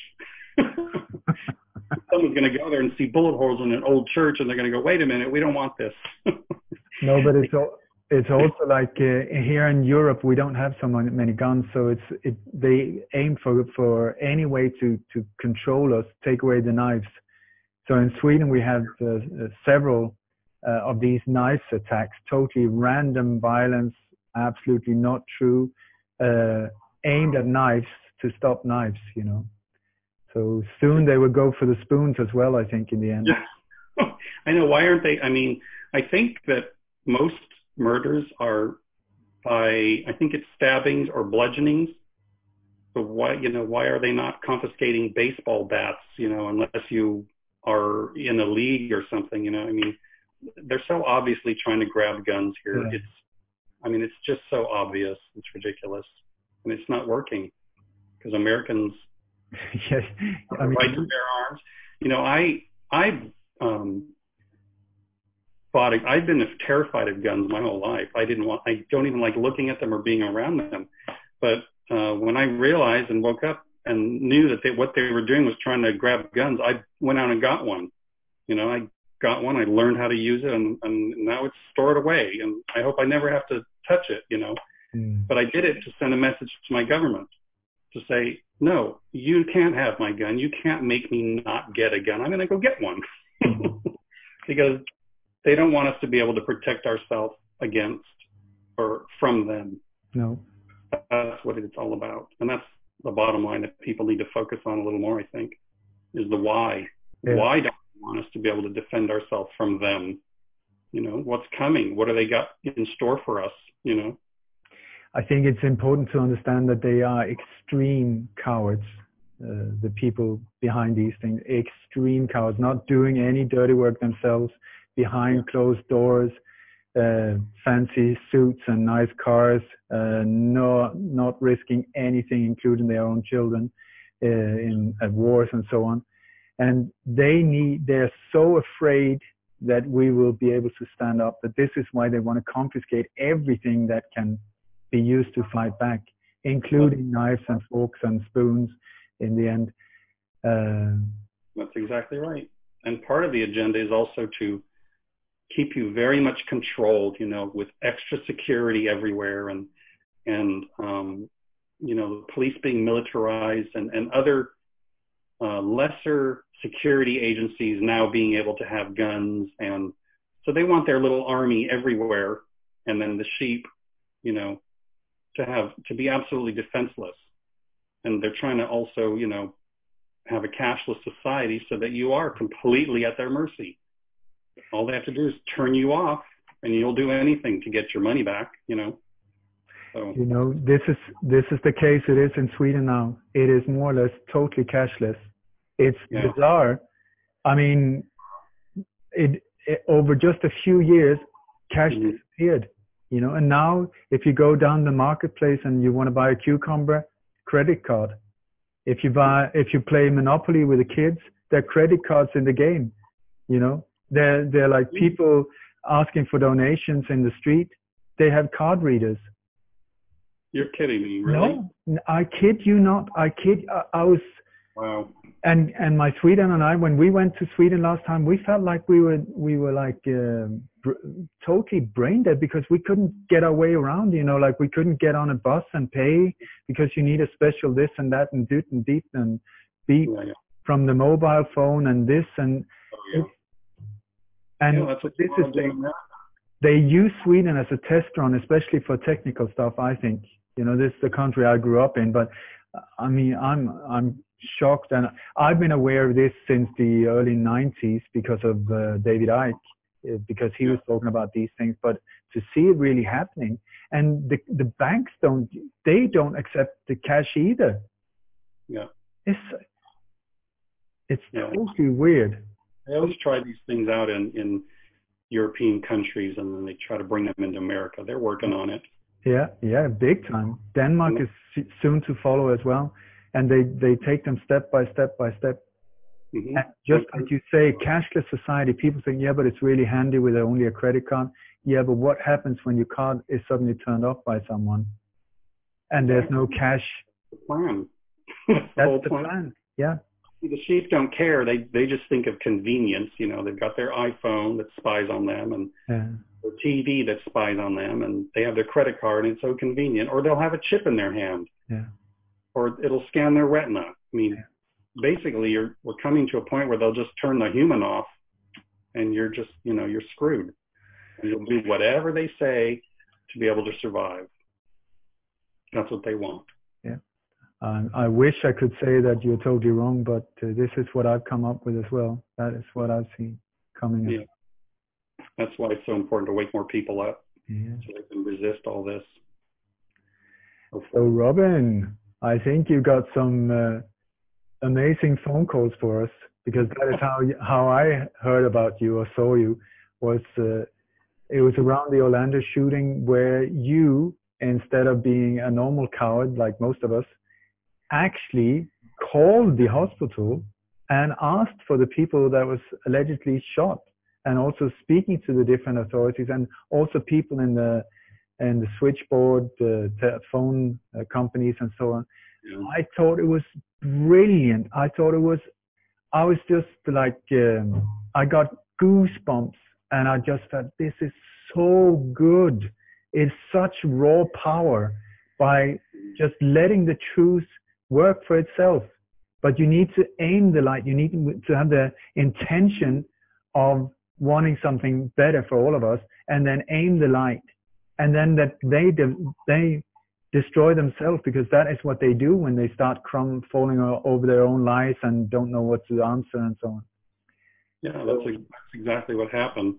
Someone's going to go there and see bullet holes in an old church, and they're going to go, "Wait a minute, we don't want this." No, but it's also like here in Europe, we don't have so many guns, so they aim for any way to control us, take away the knives. So in Sweden, we have several of these knife attacks, totally random violence, absolutely not true, aimed at knives to stop knives, you know. So soon they will go for the spoons as well, I think, in the end. Yeah. I know. Why aren't they? I mean, I think that most murders are by, I think it's stabbings or bludgeonings. So why are they not confiscating baseball bats, you know, unless you are in a league or something, you know? I mean, they're so obviously trying to grab guns here. Yeah. It's just so obvious. It's ridiculous. And it's not working because Americans yes, right to bear arms. You know, I've been terrified of guns my whole life. I don't even like looking at them or being around them. But when I realized and woke up and knew that what they were doing was trying to grab guns, I went out and got one. You know, I got one. I learned how to use it, and now it's stored away. And I hope I never have to touch it. You know, but I did it to send a message to my government to say, no, you can't have my gun. You can't make me not get a gun. I'm going to go get one because they don't want us to be able to protect ourselves against or from them. No. That's what it's all about. And that's the bottom line that people need to focus on a little more, I think, is the why. Yeah. Why don't they want us to be able to defend ourselves from them? You know, what's coming? What do they got in store for us, you know? I think it's important to understand that they are extreme cowards, the people behind these things, extreme cowards, not doing any dirty work themselves, behind closed doors, fancy suits and nice cars, not risking anything, including their own children, at wars and so on. And they're so afraid that we will be able to stand up, that this is why they want to confiscate everything that can be used to fight back, including knives and forks and spoons in the end. That's exactly right. And part of the agenda is also to keep you very much controlled, you know, with extra security everywhere and you know, the police being militarized and other lesser security agencies now being able to have guns. And so they want their little army everywhere. And then the sheep, you know, to be absolutely defenseless. And they're trying to also, you know, have a cashless society so that you are completely at their mercy. All they have to do is turn you off and you'll do anything to get your money back, you know. So, you know, this is the case it is in Sweden now. It is more or less totally cashless. It's bizarre. I mean, it over just a few years, cash disappeared. You know, and now if you go down the marketplace and you want to buy a cucumber, credit card. If you play Monopoly with the kids, there are credit cards in the game. You know, they're like people asking for donations in the street. They have card readers. You're kidding me, really? No, I kid you not. I was. Wow. And my Sweden and I, when we went to Sweden last time, we felt like we were like totally brain dead because we couldn't get our way around, like we couldn't get on a bus and pay because you need a special this and that and doot and deep and beep from the mobile phone and this and that's what this is they use Sweden as a test run, especially for technical stuff. I think this is the country I grew up in, but I mean I'm shocked, and I've been aware of this since the early 90s because of David Icke, because he was talking about these things. But to see it really happening, and the banks don't accept the cash either. It's totally weird. They always try these things out in European countries, and then they try to bring them into America. They're working on it. Yeah, big time. Denmark is soon to follow as well, and they take them step by step by step. And just like you say, cashless society, people think, but it's really handy with only a credit card. Yeah, but what happens when your card is suddenly turned off by someone and there's no cash? The plan. That's the plan. Yeah. The sheep don't care. They just think of convenience. They've got their iPhone that spies on them, and their TV that spies on them, and they have their credit card, and it's so convenient. Or they'll have a chip in their hand, or it'll scan their retina. I mean, basically, we're coming to a point where they'll just turn the human off, and you're just, you're screwed. And you'll do whatever they say to be able to survive. That's what they want. I wish I could say that you're totally wrong, but this is what I've come up with as well. That is what I've seen coming up. That's why it's so important to wake more people up so they can resist all this. So Robin, I think you got some amazing phone calls for us, because that is how I heard about you or saw you. It was around the Orlando shooting where you, instead of being a normal coward like most of us, actually called the hospital and asked for the people that was allegedly shot, and also speaking to the different authorities and also people in the switchboard, the phone companies and so on. I thought it was brilliant. I was just like, I got goosebumps, and I just felt this is so good. It's such raw power by just letting the truth work for itself. But you need to aim the light. You need to have the intention of wanting something better for all of us, and then aim the light. And then that they destroy themselves, because that is what they do when they start falling over their own lies and don't know what to answer and so on. Yeah, that's exactly what happened.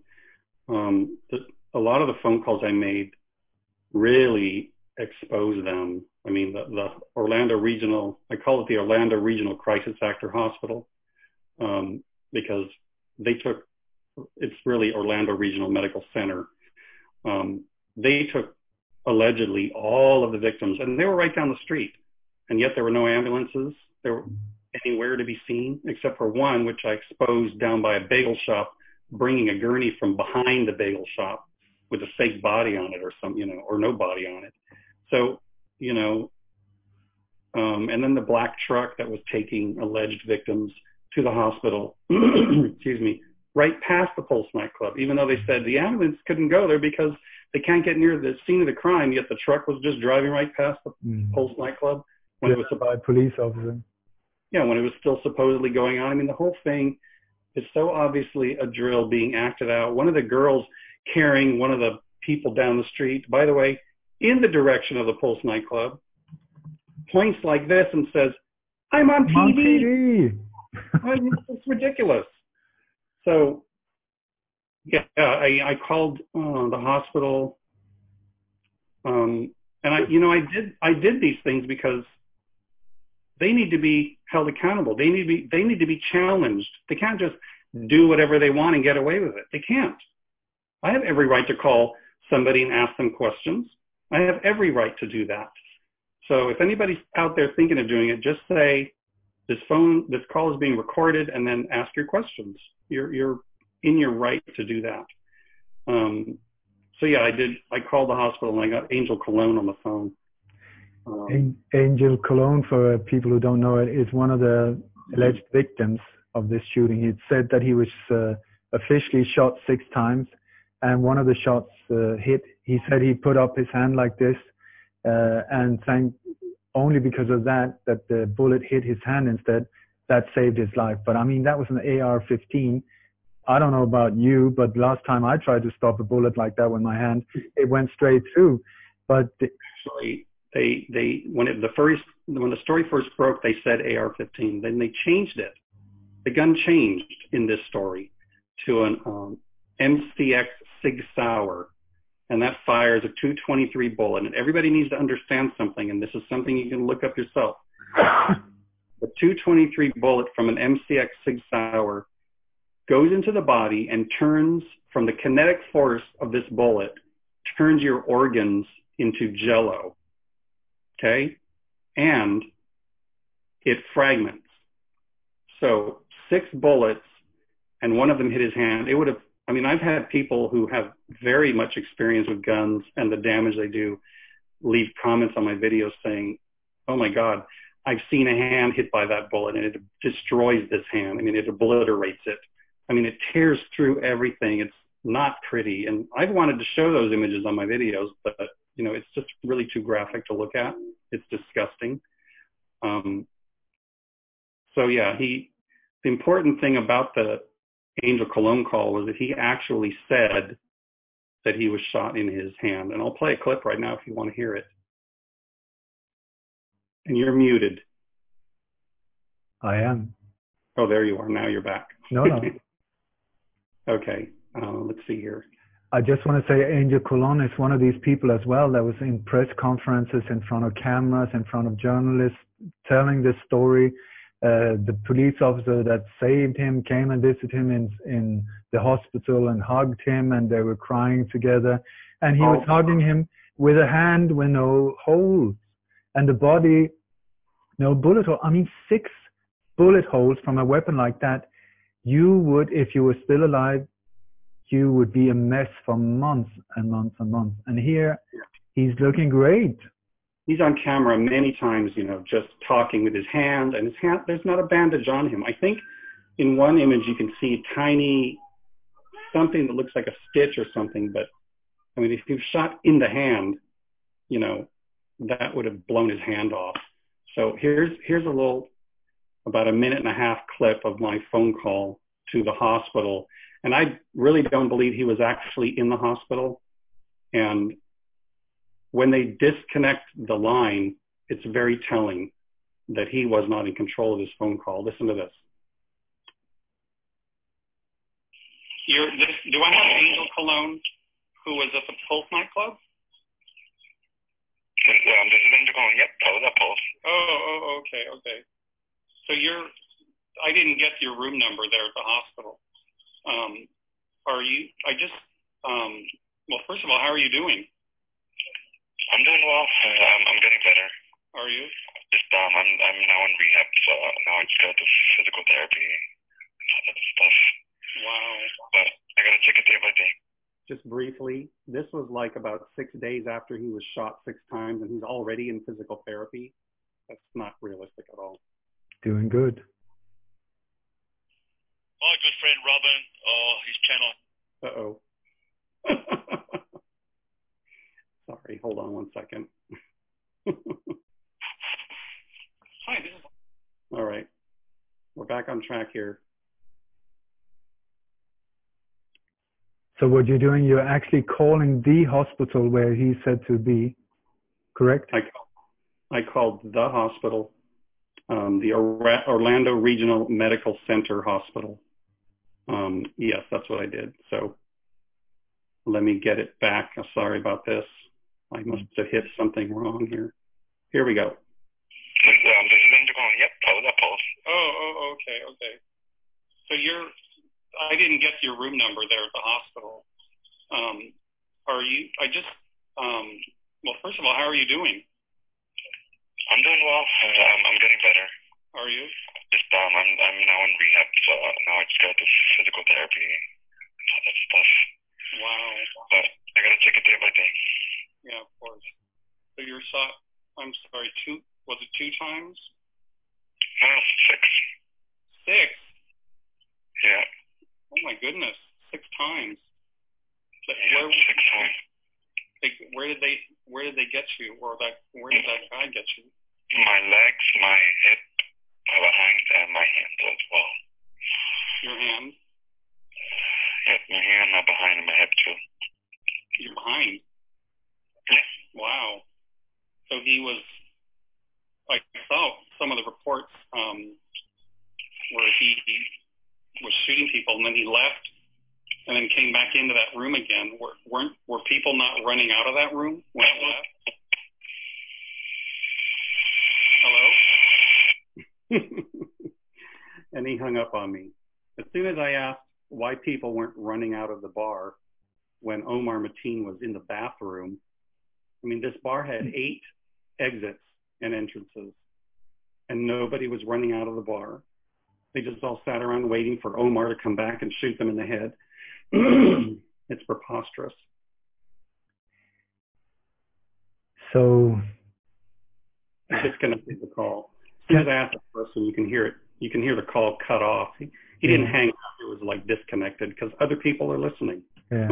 A lot of the phone calls I made really expose them. I mean, the Orlando Regional, I call it the Orlando Regional Crisis Actor Hospital, because it's really Orlando Regional Medical Center. They took allegedly all of the victims, and they were right down the street, and yet there were no ambulances anywhere to be seen, except for one, which I exposed down by a bagel shop, bringing a gurney from behind the bagel shop with a fake body on it, or or no body on it. So, and then the black truck that was taking alleged victims to the hospital, excuse me, right past the Pulse nightclub, even though they said the ambulance couldn't go there because they can't get near the scene of the crime, yet the truck was just driving right past the Pulse nightclub when it was by a police officer. Yeah, when it was still supposedly going on. I mean, the whole thing is so obviously a drill being acted out. One of the girls carrying one of the people down the street, by the way, in the direction of the Pulse nightclub, points like this and says, "I'm on TV." It's ridiculous. So, yeah, I called the hospital, and I did these things because they need to be held accountable. They need to be challenged. They can't just do whatever they want and get away with it. They can't. I have every right to call somebody and ask them questions. I have every right to do that. So if anybody's out there thinking of doing it, just say, this call is being recorded, and then ask your questions. You're in your right to do that. So yeah, I called the hospital, and I got Angel Cologne on the phone. Angel Cologne, for people who don't know it, is one of the alleged victims of this shooting. He said that he was officially shot 6 times, and one of the shots hit. He said he put up his hand like this, and thank only because of that the bullet hit his hand instead. That saved his life. But I mean, that was an AR-15. I don't know about you, but last time I tried to stop a bullet like that with my hand, it went straight through. But actually, when the story first broke, they said AR-15. Then they changed it. The gun changed in this story to an MCX Sig Sauer, and that fires a .223 bullet. And everybody needs to understand something, and this is something you can look up yourself. The .223 bullet from an MCX Sig Sauer goes into the body and turns, from the kinetic force of this bullet, turns your organs into jello, okay? And it fragments. So 6 bullets, and one of them hit his hand. It would have, I mean, I've had people who have very much experience with guns and the damage they do leave comments on my videos saying, oh my God, I've seen a hand hit by that bullet and it destroys this hand. I mean, it obliterates it. I mean, it tears through everything. It's not pretty. And I've wanted to show those images on my videos, but you know, it's just really too graphic to look at. It's disgusting. So yeah, the important thing about the Angel Cologne call was that he actually said that he was shot in his hand. And I'll play a clip right now if you want to hear it. And you're muted. I am. Oh, there you are. Now you're back. No. Okay. Let's see here. I just want to say Angel Cologne is one of these people as well that was in press conferences, in front of cameras, in front of journalists, telling this story. The police officer that saved him came and visited him in the hospital and hugged him, and they were crying together. And he was hugging him with a hand with no holes, and the body, no bullet hole. I mean, 6 bullet holes from a weapon like that. You would, if you were still alive, you would be a mess for months and months and months. And here, he's looking great. He's on camera many times, you know, just talking with his hand, and his hand, there's not a bandage on him. I think in one image you can see tiny, something that looks like a stitch or something, but I mean, if he was shot in the hand, you know, that would have blown his hand off. So here's a little, about a 1.5-minute clip of my phone call to the hospital. And I really don't believe he was actually in the hospital. And when they disconnect the line, it's very telling that he was not in control of his phone call. Listen to this. Do I have Angel Cologne, who was at the Pulse nightclub? This is Angel Cologne. Yep, that was at Pulse. Oh, okay. So I didn't get your room number there at the hospital. Well, first of all, how are you doing? I'm doing well. I'm getting better. Are you? Just I'm now in rehab, so now I just got to physical therapy and all that stuff. Wow. But I gotta take it day by day. Just briefly, this was like about 6 days after he was shot 6 times, and he's already in physical therapy. That's not realistic at all. Doing good. My good friend Robin, his channel. Uh-oh. Sorry, hold on 1 second. Hi. All right. We're back on track here. So what you're doing, you're actually calling the hospital where he's said to be, correct? I called the hospital, the Orlando Regional Medical Center Hospital. Yes, that's what I did. So let me get it back. I'm sorry about this. I must have hit something wrong here. Here we go. This is Angel Cologne. Yep, that was at Pulse. Oh, okay. So I didn't get your room number there at the hospital. Well, first of all, how are you doing? I'm doing well. I'm getting better. Are you? Just I'm now in rehab, so now I just got to physical therapy and all that stuff. Wow. But I gotta take it day by day. Yeah, of course. So you're shot, I'm sorry, was it 2 times? No, 6. 6? Yeah. Oh my goodness, 6 times. Where did they get you, or where did that guy get you? My legs, my hip, my behind, and my hands as well. Your hands? Yep, my hand, my behind, and my hip too. Your behind? Yeah. Wow. So he was, like, I saw some of the reports where he was shooting people, and then he left, and then came back into that room again. Were people not running out of that room when he left? Hello? And he hung up on me. As soon as I asked why people weren't running out of the bar when Omar Mateen was in the bathroom, I mean, this bar had 8 exits and entrances, and nobody was running out of the bar. They just all sat around waiting for Omar to come back and shoot them in the head. It's preposterous. So I disconnected the call. As soon as I asked the person, you can hear it. You can hear the call cut off. He didn't hang up. It was like disconnected because other people are listening. Yeah.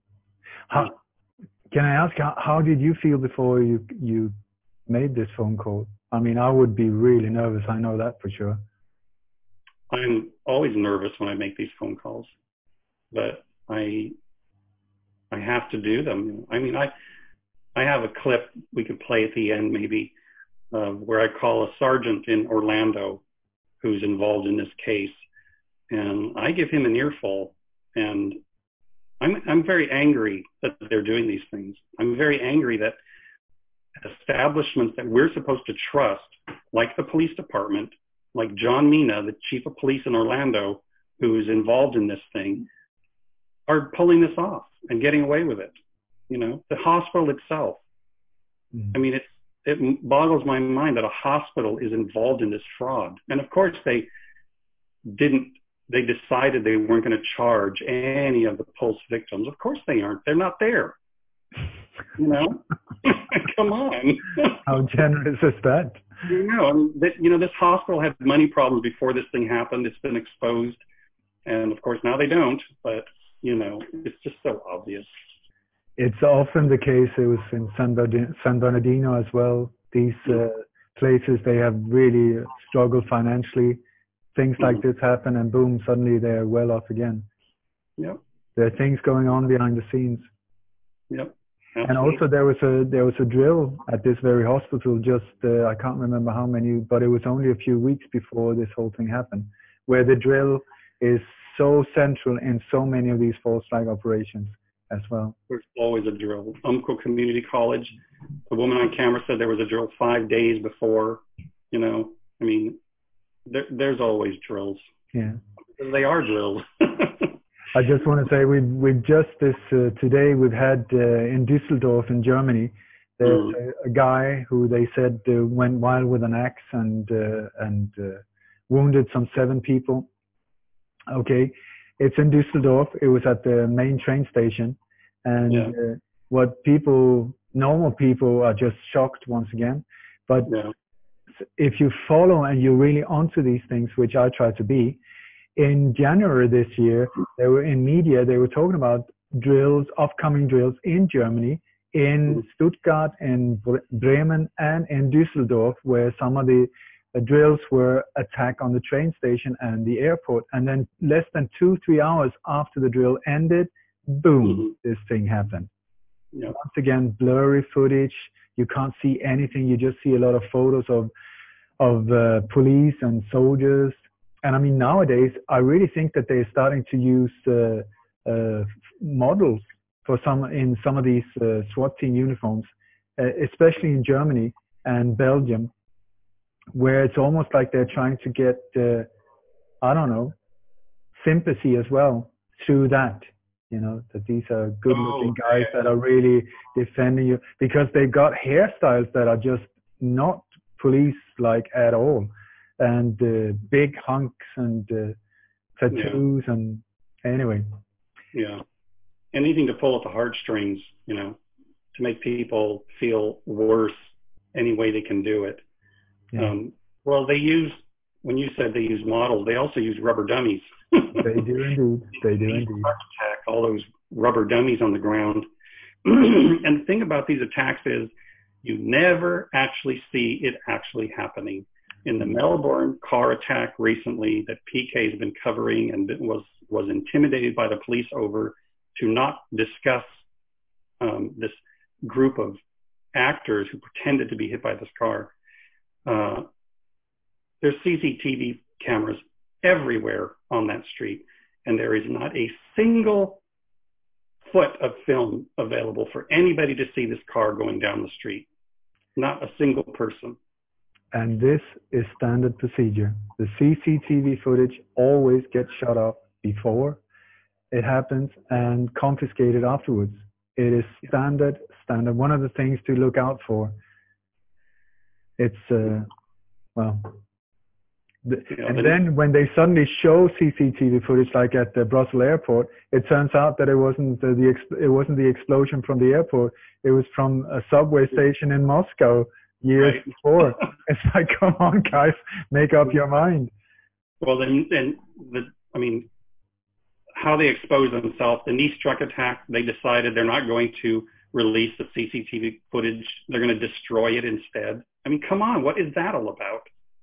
Can I ask, how did you feel before you made this phone call? I mean, I would be really nervous. I know that for sure. I'm always nervous when I make these phone calls, but I have to do them. I mean, I have a clip we could play at the end maybe where I call a sergeant in Orlando who's involved in this case, and I give him an earful, and I'm very angry that they're doing these things. I'm very angry that establishments that we're supposed to trust, like the police department, like John Mina, the chief of police in Orlando, who is involved in this thing, are pulling this off and getting away with it. You know, the hospital itself. I mean, it boggles my mind that a hospital is involved in this fraud. And of course they decided they weren't going to charge any of the Pulse victims. Of course they aren't. They're not there. You know? Come on. How generous is that? You know, I mean, this hospital had money problems before this thing happened. It's been exposed. And of course now they don't, but you know, it's just so obvious. It's often the case. It was in San Bernardino as well. These places, they have really struggled financially. Things like this happen, and boom, suddenly they're well off again. Yep. There are things going on behind the scenes. Yep. Absolutely. And also there was a drill at this very hospital. Just I can't remember how many, but it was only a few weeks before this whole thing happened, where the drill is so central in so many of these false flag operations as well. There's always a drill. Umpqua Community College, the woman on camera said there was a drill 5 days before. You know, I mean, there's always drills. Yeah, they are drills. I just want to say we've just today we've had in Düsseldorf in Germany. There's a guy who they said went wild with an axe and wounded some 7 people. Okay, it's in Düsseldorf. It was at the main train station, and what normal people are just shocked once again. But if you follow and you're really onto these things, which I try to be, in January this year, they were in media. They were talking about drills, upcoming drills in Germany, in Stuttgart, in Bremen, and in Düsseldorf, where some of the drills were attack on the train station and the airport. And then less than 2-3 hours after the drill ended, boom, this thing happened. Yep. Once again, blurry footage. You can't see anything. You just see a lot of photos of police and soldiers. And I mean, nowadays, I really think that they're starting to use models for in some of these SWAT team uniforms, especially in Germany and Belgium, where it's almost like they're trying to get, I don't know, sympathy as well through that. You know, that these are good-looking guys that are really defending you, because they've got hairstyles that are just not police-like at all, and big hunks and tattoos and anyway. Yeah, anything to pull at the heartstrings, you know, to make people feel worse any way they can do it. Yeah. Well, when you said they use models, they also use rubber dummies. They do indeed. They do indeed. Attack all those rubber dummies on the ground. And the thing about these attacks is you never actually see it actually happening. In the Melbourne car attack recently that PK has been covering and was intimidated by the police over to not discuss this group of actors who pretended to be hit by this car. There's CCTV cameras everywhere on that street, and there is not a single foot of film available for anybody to see this car going down the street. Not a single person. And this is standard procedure. The CCTV footage always gets shut off before it happens and confiscated afterwards. It is standard. One of the things to look out for. It's, then when they suddenly show CCTV footage, like at the Brussels airport, it turns out that it wasn't the explosion from the airport. It was from a subway station in Moscow years before. It's like, come on, guys, make up your mind. Well, how they expose themselves. The Nice truck attack, they decided they're not going to release the CCTV footage. They're going to destroy it instead. I mean, come on, what is that all about?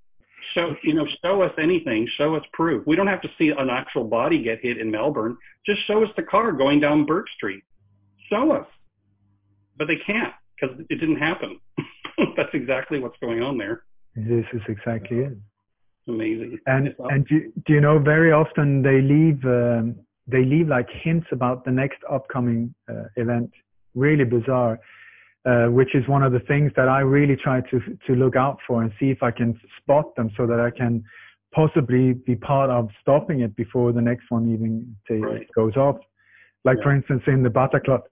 Show us anything. Show us proof. We don't have to see an actual body get hit in Melbourne. Just show us the car going down Burke Street. Show us. But they can't because it didn't happen. That's exactly what's going on there. This is exactly it. Amazing. And do you know, very often they leave like hints about the next upcoming event. Really bizarre. Which is one of the things that I really try to look out for and see if I can spot them so that I can possibly be part of stopping it before the next one even goes off. Like for instance, in the Bataclan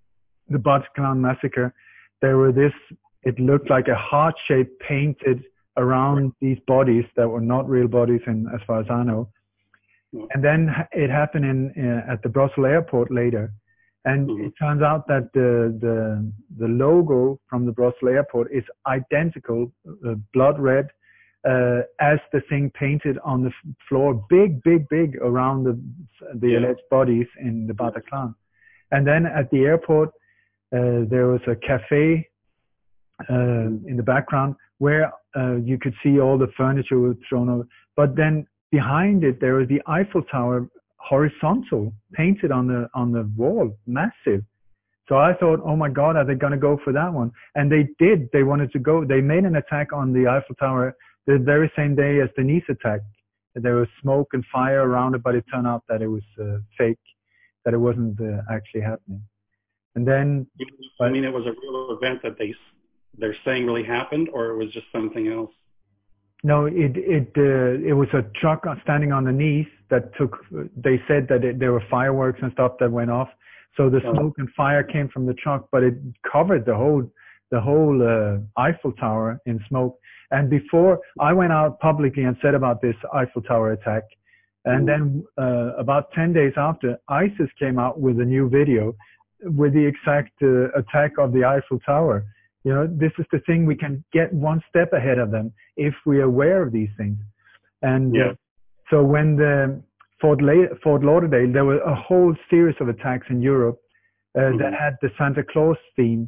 massacre, there were it looked like a heart shape painted around these bodies that were not real bodies, and as far as I know. And then it happened at the Brussels airport later. And it turns out that the logo from the Brussels airport is identical, blood red, as the thing painted on the floor, big around the alleged bodies in the Bataclan. And then at the airport, there was a cafe in the background where you could see all the furniture was thrown over. But then behind it, there was the Eiffel Tower, horizontal, painted on the wall, massive. So I thought, oh my God, are they going to go for that one? And they did. They wanted to go. They made an attack on the Eiffel Tower the very same day as the Nice attack. There was smoke and fire around it, but it turned out that it was fake, that it wasn't actually happening. And then, I mean, it was a real event that they're saying really happened, or it was just something else? No, it was a truck standing on the Nice that they said that there were fireworks and stuff that went off. So the smoke and fire came from the truck, but it covered the whole Eiffel Tower in smoke. And before I went out publicly and said about this Eiffel Tower attack, and then about 10 days after, ISIS came out with a new video with the exact attack of the Eiffel Tower. You know, this is the thing, we can get one step ahead of them if we're aware of these things. And so when the Fort Lauderdale, there were a whole series of attacks in Europe that had the Santa Claus theme.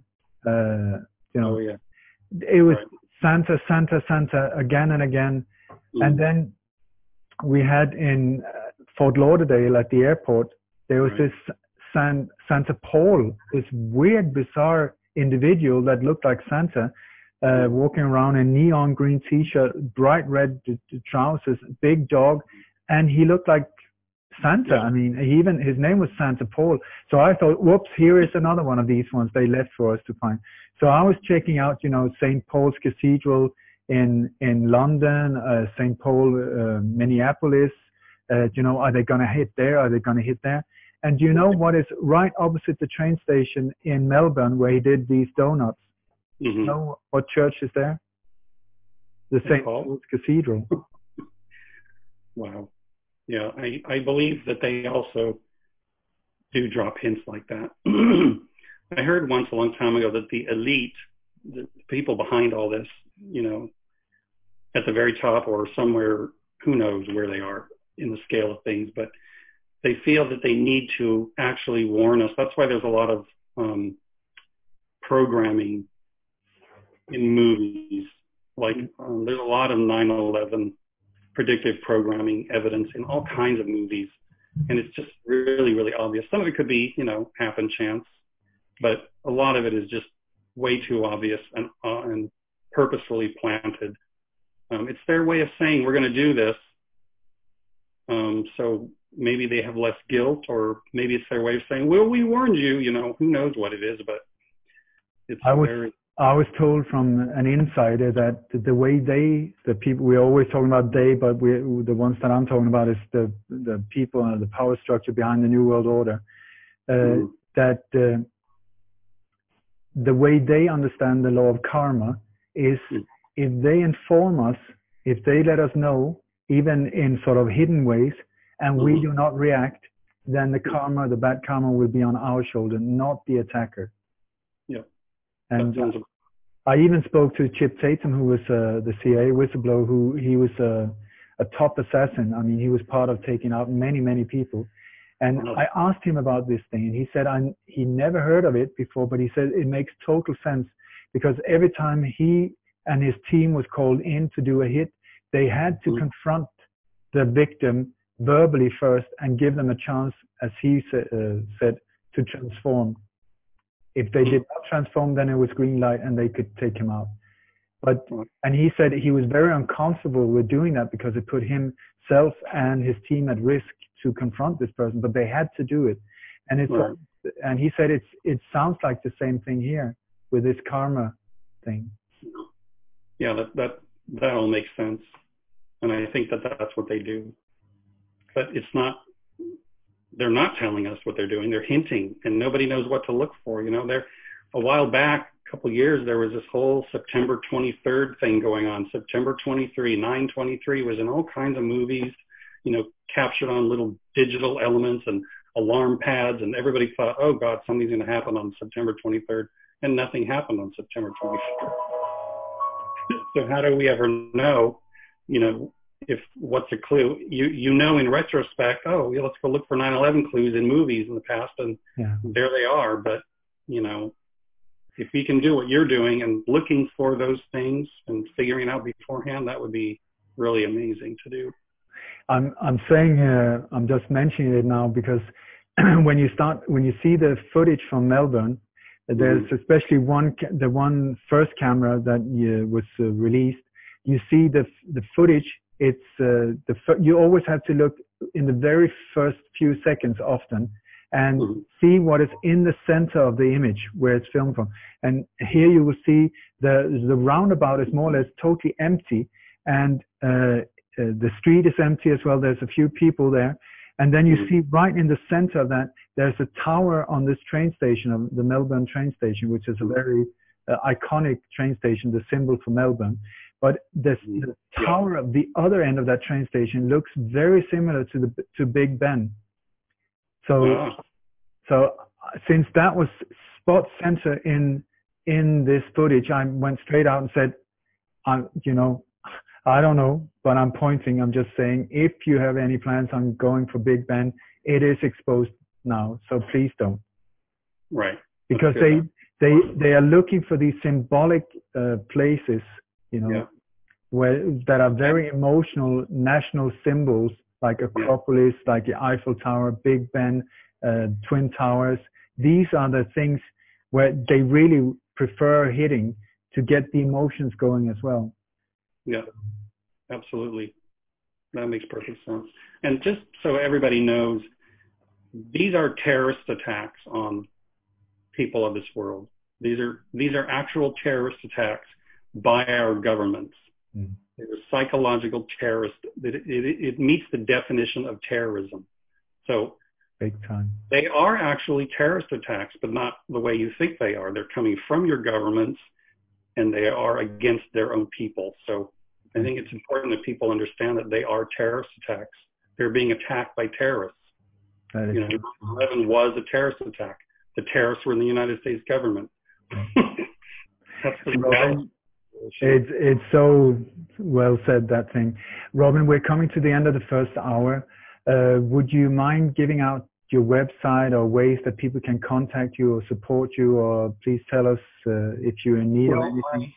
It was Santa, Santa, Santa again and again. And then we had in Fort Lauderdale at the airport, there was this Santa Paul, this weird, bizarre individual that looked like Santa, walking around in neon green t-shirt, bright red trousers, big dog, and he looked like Santa. I mean, his name was Santa Paul. So I thought, whoops, here is another one of these ones they left for us to find. So I was checking out, St. Paul's Cathedral in London, St. Paul, Minneapolis. Are they going to hit there? Are they going to hit there? And do you know what is right opposite the train station in Melbourne where he did these donuts? You know what church is there? The St. Paul's Cathedral. Wow. Yeah, I believe that they also do drop hints like that. I heard once a long time ago that the elite, the people behind all this, at the very top or somewhere, who knows where they are in the scale of things, but they feel that they need to actually warn us. That's why there's a lot of programming in movies. Like there's a lot of 9/11 predictive programming evidence in all kinds of movies, and it's just really, really obvious. Some of it could be, happen chance, but a lot of it is just way too obvious and purposefully planted. It's their way of saying we're going to do this, so maybe they have less guilt, or maybe it's their way of saying, well, we warned you. Who knows what it is, but it's I was told from an insider that the way the people, we're always talking about they, but the ones that I'm talking about is the people and the power structure behind the New World Order, that the way they understand the law of karma is if they inform us, if they let us know, even in sort of hidden ways, and we do not react, then the bad karma will be on our shoulder, not the attacker. Yeah. And I even spoke to Chip Tatum, who was the CIA whistleblower, he was a top assassin. I mean, he was part of taking out many, many people. And I asked him about this thing, and he said he never heard of it before, but he said it makes total sense, because every time he and his team was called in to do a hit, they had to confront the victim verbally first and give them a chance, as he said, to transform. If they did not transform, then it was green light and they could take him out. And he said he was very uncomfortable with doing that because it put himself and his team at risk to confront this person, but they had to do it. And and he said it sounds like the same thing here with this karma thing. Yeah, that all makes sense. And I think that's what they do. But they're not telling us what they're doing. They're hinting, and nobody knows what to look for. A while back, a couple of years, there was this whole September 23rd thing going on. September 23, 9/23 was in all kinds of movies, captured on little digital elements and alarm pads, and everybody thought, oh God, something's going to happen on September 23rd, and nothing happened on September 23rd. So how do we ever know, if what's a clue? In retrospect, let's go look for 9/11 clues in movies in the past, and there they are. But if we can do what you're doing and looking for those things and figuring out beforehand, that would be really amazing to do. I'm saying here, I'm just mentioning it now because when you see the footage from Melbourne, there's especially the one first camera that was released. You see the footage. It's you always have to look in the very first few seconds often and see what is in the center of the image where it's filmed from. And here you will see the roundabout is more or less totally empty, and the street is empty as well. There's a few people there. And then you see right in the center of that, there's a tower on this train station, of the Melbourne train station, which is a very iconic train station, the symbol for Melbourne. But the tower of the other end of that train station looks very similar to Big Ben. So since that was spot center in this footage, I went straight out and said, I don't know, but I'm pointing. I'm just saying, if you have any plans on going for Big Ben, it is exposed now, so please don't. Right. Because they are looking for these symbolic places, that are very emotional national symbols, like Acropolis, like the Eiffel Tower, Big Ben, Twin Towers. These are the things where they really prefer hitting to get the emotions going as well. Yeah, absolutely. That makes perfect sense. And just so everybody knows, these are terrorist attacks on people of this world. These are actual terrorist attacks by our governments. They're psychological terrorists. It meets the definition of terrorism. So big time. They are actually terrorist attacks, but not the way you think they are. They're coming from your governments, and they are against their own people. So I think it's important that people understand that they are terrorist attacks. They're being attacked by terrorists. 9/11 was a terrorist attack. The terrorists were in the United States government. That's the reality. It's so well said, that thing. Robin, we're coming to the end of the first hour. Would you mind giving out your website or ways that people can contact you or support you, or please tell us if you're in need of anything?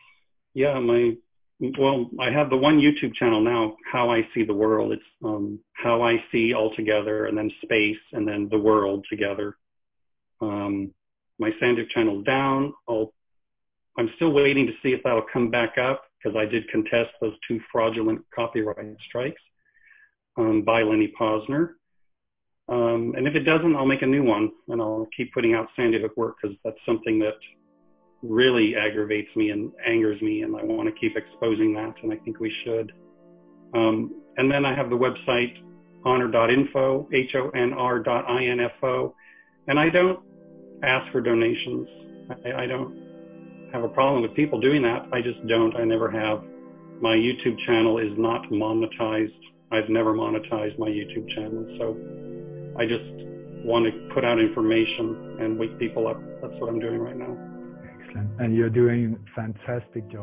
I have the one YouTube channel now, How I See the World. It's How I See all together, and then space, and then the world together. My Sandisk channel's down. I'm still waiting to see if that'll come back up, because I did contest those 2 fraudulent copyright strikes by Lenny Posner. And if it doesn't, I'll make a new one, and I'll keep putting out Sandy Hook work, because that's something that really aggravates me and angers me, and I want to keep exposing that, and I think we should. And then I have the website honor.info, honr.info, and I don't ask for donations. I don't have a problem with people doing that. I just don't. I never have. My YouTube channel is not monetized. I've never monetized my YouTube channel, so I just want to put out information and wake people up. That's what I'm doing right now. Excellent. And you're doing a fantastic job.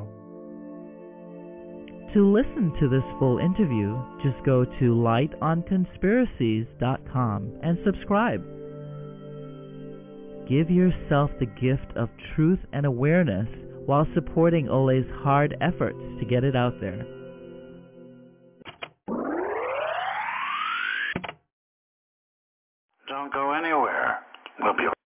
To listen to this full interview, just go to lightonconspiracies.com and subscribe. Give yourself the gift of truth and awareness while supporting Ole's hard efforts to get it out there. Don't go anywhere. We'll be